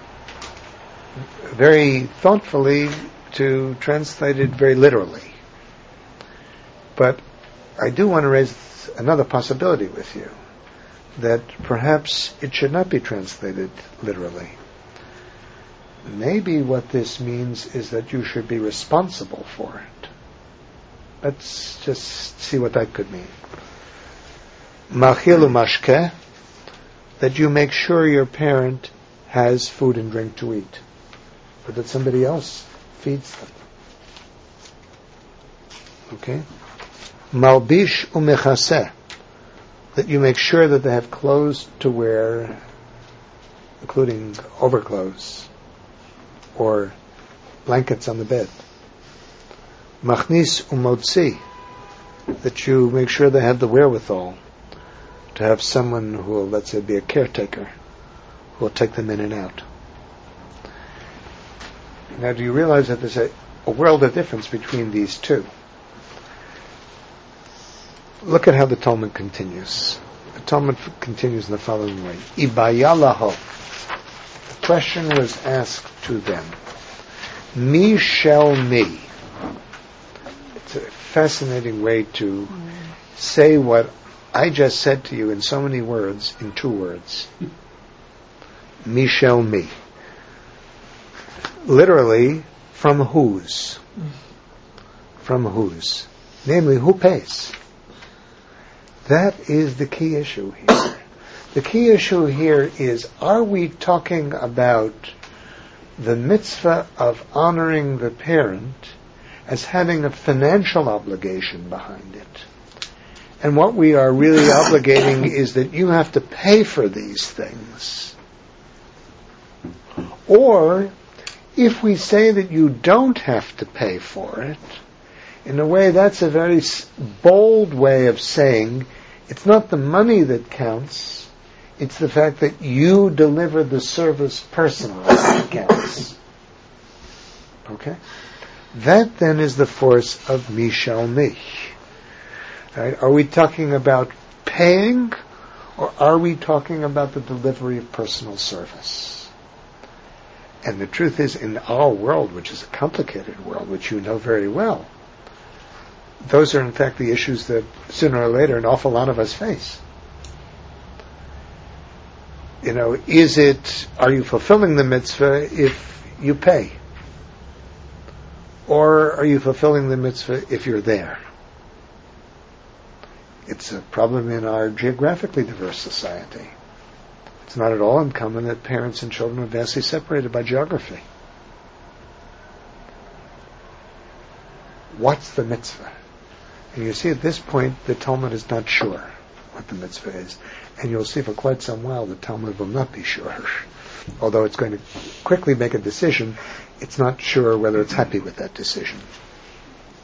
very thoughtfully to translate it very literally. But I do want to raise another possibility with you, that perhaps it should not be translated literally. Maybe what this means is that you should be responsible for it. Let's just see what that could mean. Machil u'mashkeh, that you make sure your parent has food and drink to eat, or that somebody else feeds them. Okay? Malbish umechaseh, that you make sure that they have clothes to wear, including overclothes, or blankets on the bed. Machnis umotzi, that you make sure they have the wherewithal to have someone who will, let's say, be a caretaker, who will take them in and out. Now, do you realize that there's a, a world of difference between these two? Look at how the Talmud continues. The Talmud f- continues in the following way. Ibayalaho. The question was asked to them. Mi shel mi. It's a fascinating way to mm. say what I just said to you in so many words, in two words. Mi shel mi. Literally, from whose? From whose? Namely, who pays? That is the key issue here. The key issue here is, are we talking about the mitzvah of honoring the parent as having a financial obligation behind it? And what we are really obligating is that you have to pay for these things. Or, if we say that you don't have to pay for it, in a way that's a very bold way of saying it's not the money that counts, it's the fact that you deliver the service personally that counts. Okay? That then is the force of mi shel mi. Right? Are we talking about paying, or are we talking about the delivery of personal service? And the truth is, in our world, which is a complicated world, which you know very well, those are in fact the issues that sooner or later an awful lot of us face. You know, is it, are you fulfilling the mitzvah if you pay? Or are you fulfilling the mitzvah if you're there? It's a problem in our geographically diverse society. It's not at all uncommon that parents and children are vastly separated by geography. What's the mitzvah? And you see at this point the Talmud is not sure what the mitzvah is. And you'll see for quite some while the Talmud will not be sure. Although it's going to quickly make a decision, it's not sure whether it's happy with that decision.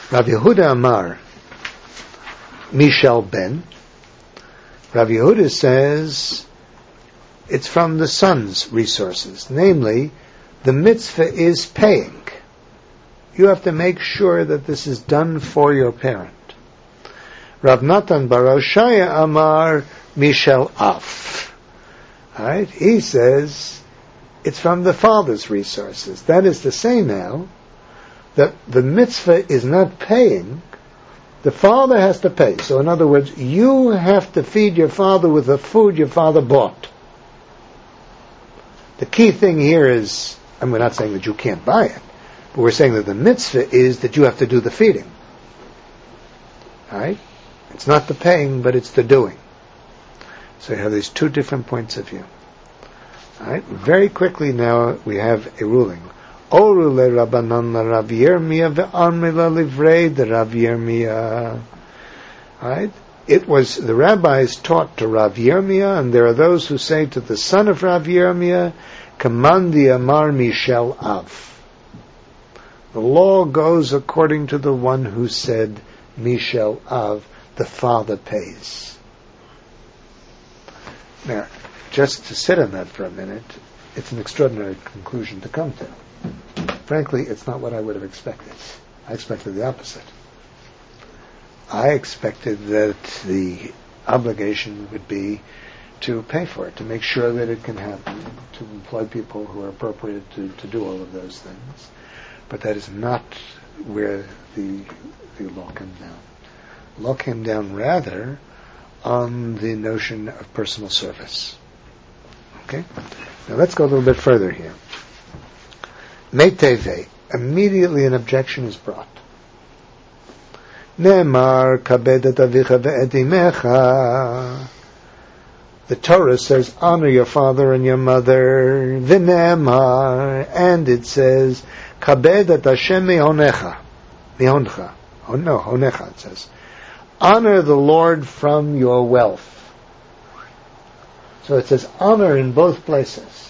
Rav Yehuda Amar, Mishal Ben. Rav Yehuda says it's from the son's resources. Namely, the mitzvah is paying. You have to make sure that this is done for your parent. Rav Natan bar Oshaya Amar Mishal Af. Alright, he says it's from the father's resources. That is to say now that the mitzvah is not paying, the father has to pay. So in other words, you have to feed your father with the food your father bought. The key thing here is, and we're not saying that you can't buy it, but we're saying that the mitzvah is that you have to do the feeding. Alright? It's not the paying, but it's the doing. So you have these two different points of view. Alright? Very quickly now we have a ruling. Oru le Rabbanan la Rav Yirmiyah ve'amri la livrei de Rav Yirmiyah. Alright? It was, the rabbis taught to Rav Yirmiyah, and there are those who say to the son of Rav Yirmiyah, Kamandi Amar Mishel Av. The law goes according to the one who said, Mishel Av, the father pays. Now, just to sit on that for a minute, it's an extraordinary conclusion to come to. Frankly, it's not what I would have expected. I expected the opposite. I expected that the obligation would be to pay for it, to make sure that it can happen, to employ people who are appropriate to, to do all of those things. But that is not where the the law came down. The law came down rather on the notion of personal service. Okay? Now let's go a little bit further here. Meiteve, immediately an objection is brought. Ne'emar kabed et avicha ve'et imecha. The Torah says, honor your father and your mother. V'ne'emar, and it says, kabed et Hashem mihonecha. Mihoncha. Oh no, honecha it says. Honor the Lord from your wealth. So it says honor in both places.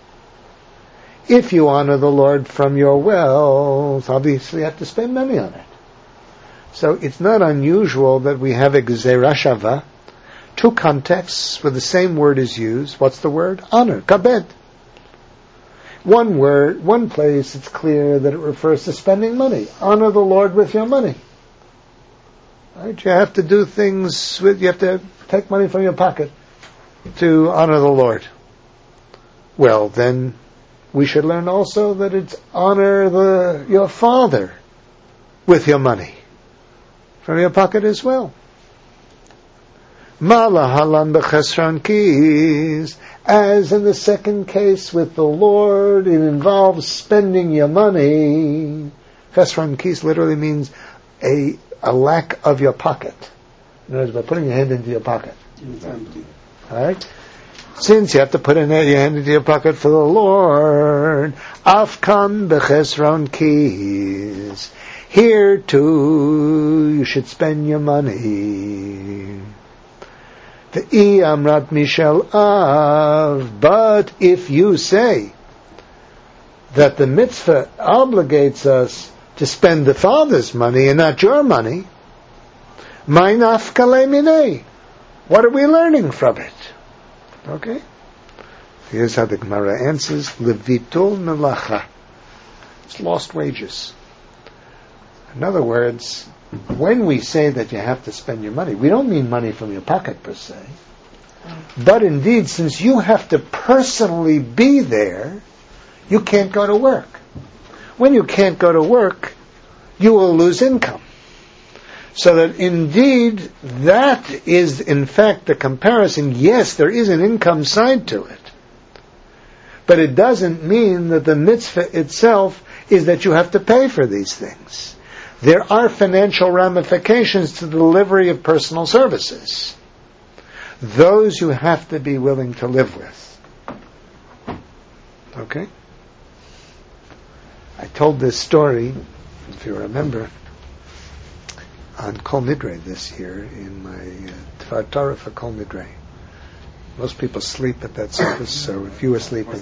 If you honor the Lord from your wealth, obviously you have to spend money on it. So it's not unusual that we have a Gezerah Shava, two contexts where the same word is used. What's the word? Honor, kabed. One word, one place, it's clear that it refers to spending money. Honor the Lord with your money. Right? You have to do things with, you have to take money from your pocket to honor the Lord. Well, then we should learn also that it's honor the your father with your money from your pocket as well. Malahalan b'chesron kis, as in the second case with the Lord, it involves spending your money. Chesron kis literally means a a lack of your pocket. In other words, by putting your hand into your pocket. It's empty. Alright? Since you have to put in your hand into your pocket for the Lord, afkan b'chesron kis. Here too, you should spend your money. The I amrat mishel av. But if you say that the mitzvah obligates us to spend the father's money and not your money, my nafkale minei. What are we learning from it? Okay? Here's how the Gemara answers: levitul melacha. It's lost wages. In other words, when we say that you have to spend your money, we don't mean money from your pocket per se. But indeed, since you have to personally be there, you can't go to work. When you can't go to work, you will lose income. So that indeed, that is in fact the comparison. Yes, there is an income side to it. But it doesn't mean that the mitzvah itself is that you have to pay for these things. There are financial ramifications to the delivery of personal services. Those you have to be willing to live with. Okay? I told this story, if you remember, on Kol Nidre this year in my uh, Tvar Torah for Kol Nidre. Most people sleep at that service, so if you were sleeping,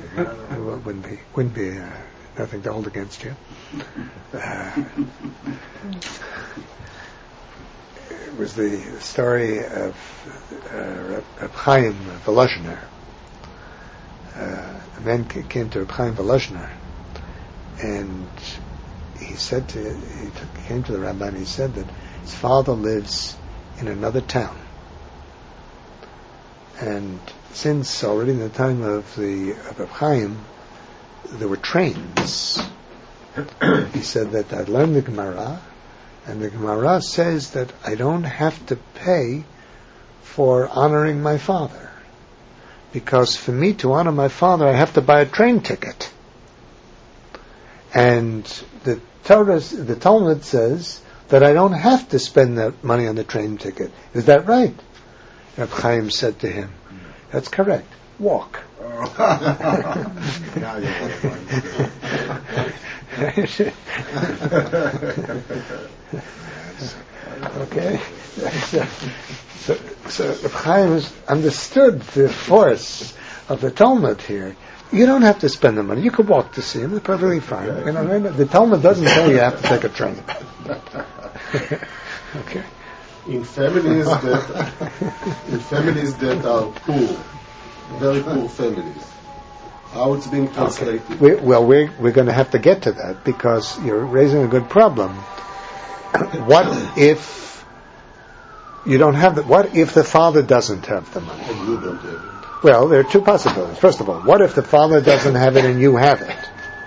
it wouldn't be wouldn't be uh, nothing to hold against you. Uh, It was the story of uh, Reb Chaim Volozhiner. Uh, a man came to Reb Chaim Volozhiner, and he said to he took, came to the rabbi and he said that his father lives in another town, and since already in the time of the of Reb Chaim there were trains, he said that I learned the Gemara, and the Gemara says that I don't have to pay for honoring my father, because for me to honor my father I have to buy a train ticket. And the Torah, the Talmud says that I don't have to spend that money on the train ticket. Is that right? Reb Chaim said to him, that's correct. Walk. Okay. So, so Reb Chaim has understood the force of the Talmud here. You don't have to spend the money. You could walk to see him. It's perfectly fine. You know, the Talmud doesn't say you have to take a train. Okay. In families that in families that are poor, very poor families, how it's being translated? Okay. We, well, we're we're going to have to get to that because you're raising a good problem. What if you don't have the? What if the father doesn't have the money? And you don't have it. Well, there are two possibilities. First of all, what if the father doesn't have it and you have it?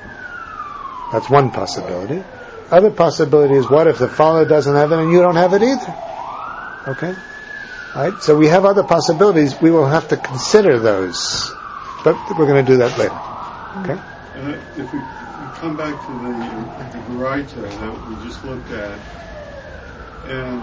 That's one possibility. Other possibility is what if the father doesn't have it and you don't have it either? Okay? Right? So we have other possibilities. We will have to consider those. But we're going to do that later. Okay? Uh, if we, we come back to the, the Baraita that we just looked at, and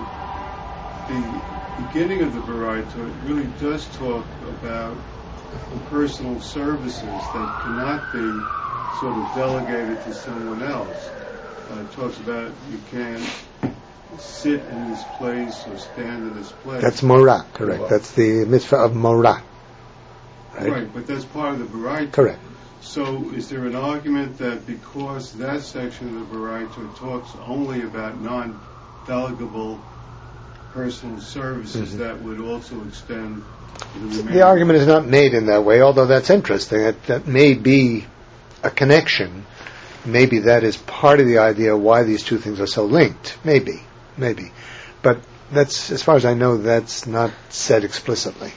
the beginning of the Baraita really does talk about personal services that cannot be sort of delegated to someone else. Uh, it talks about you can't sit in this place or stand in this place. That's Morah, correct. That's the mitzvah of Morah. Right? Right, but that's part of the Baraita. Correct. So is there an argument that because that section of the Baraita talks only about non-delegable personal services, mm-hmm. that would also extend to the remaining? The argument is not made in that way, although that's interesting. That, that may be a connection. Maybe that is part of the idea why these two things are so linked. Maybe, maybe. But that's, as far as I know, that's not said explicitly.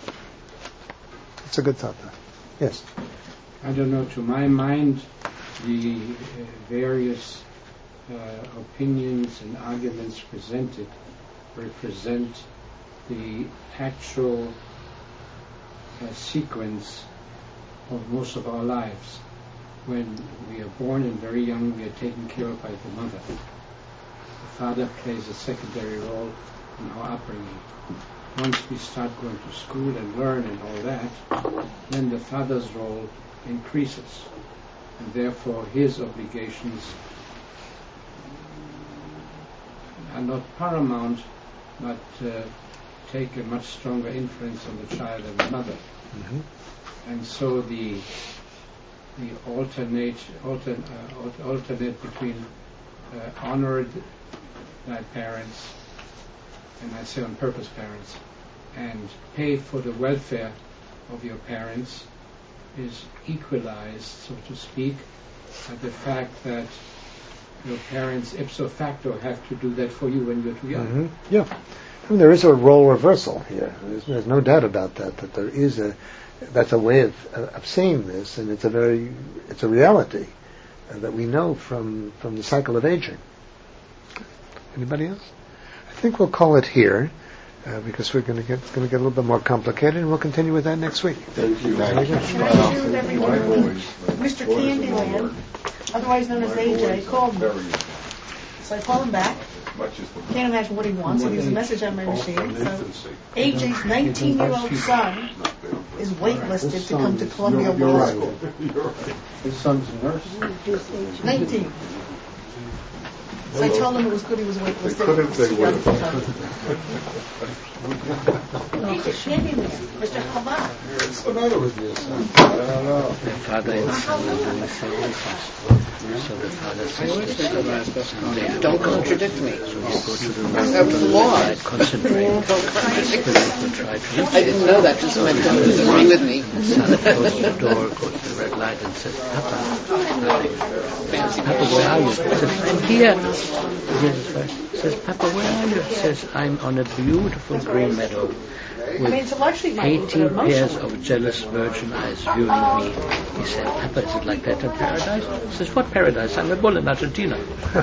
It's a good thought, though. Yes? I don't know, to my mind, the uh, various uh, opinions and arguments presented represent the actual uh, sequence of most of our lives. When we are born and very young, we are taken care of by the mother. The father plays a secondary role in our upbringing. Once we start going to school and learn and all that, then the father's role increases, and therefore his obligations are not paramount, but uh, take a much stronger influence on the child than the mother. Mm-hmm. And so the the alternate altern, uh, alternate between uh, honored thy parents, and I say on purpose parents, and pay for the welfare of your parents is equalized, so to speak, by the fact that your parents ipso facto have to do that for you when you're too young. Mm-hmm. Yeah. I mean, there is a role reversal here. There's, there's no doubt about that, that there is a, that's a way of, of seeing this, and it's a very, it's a reality uh, that we know from, from the cycle of aging. Anybody else? I think we'll call it here, uh, because we're going to get, it's going to get a little bit more complicated, and we'll continue with that next week. Thank you. Thank you. Can I share with everyone? Mister Candyland, otherwise known as A J, called me. So I called him back. Can't imagine what he wants. He leaves a message on my machine. So A J's nineteen-year-old son is waitlisted to come to Columbia Law School. His son's a nurse? nineteen. So I told him it was good he was waitlisted. They couldn't, they would have. Mister Candyland, Mister Chabad. What's the matter with you, son? I don't know. How old is he? So the father says, yes, don't contradict me. That was the law. Concentrate. Don't contradict me. I didn't know that, just went down to agree with me. The son goes to the door, goes to the red light and says, Papa, Papa, where are you? He says, I'm here. He says, Papa, where are you? He says, I'm on a beautiful green meadow with eighteen pairs of jealous virgin eyes viewing me. He said, Papa, is it like that in paradise? He says, what paradise? I'm a bull in Argentina.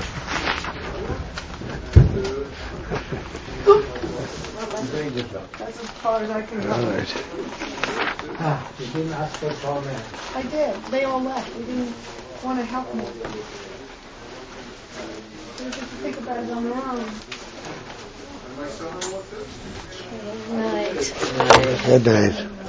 That's as far as I can go. All right. Ah, you didn't ask for a tall man. I did. They all left. They didn't want to help me. They just think about it on their own. Night. Good night.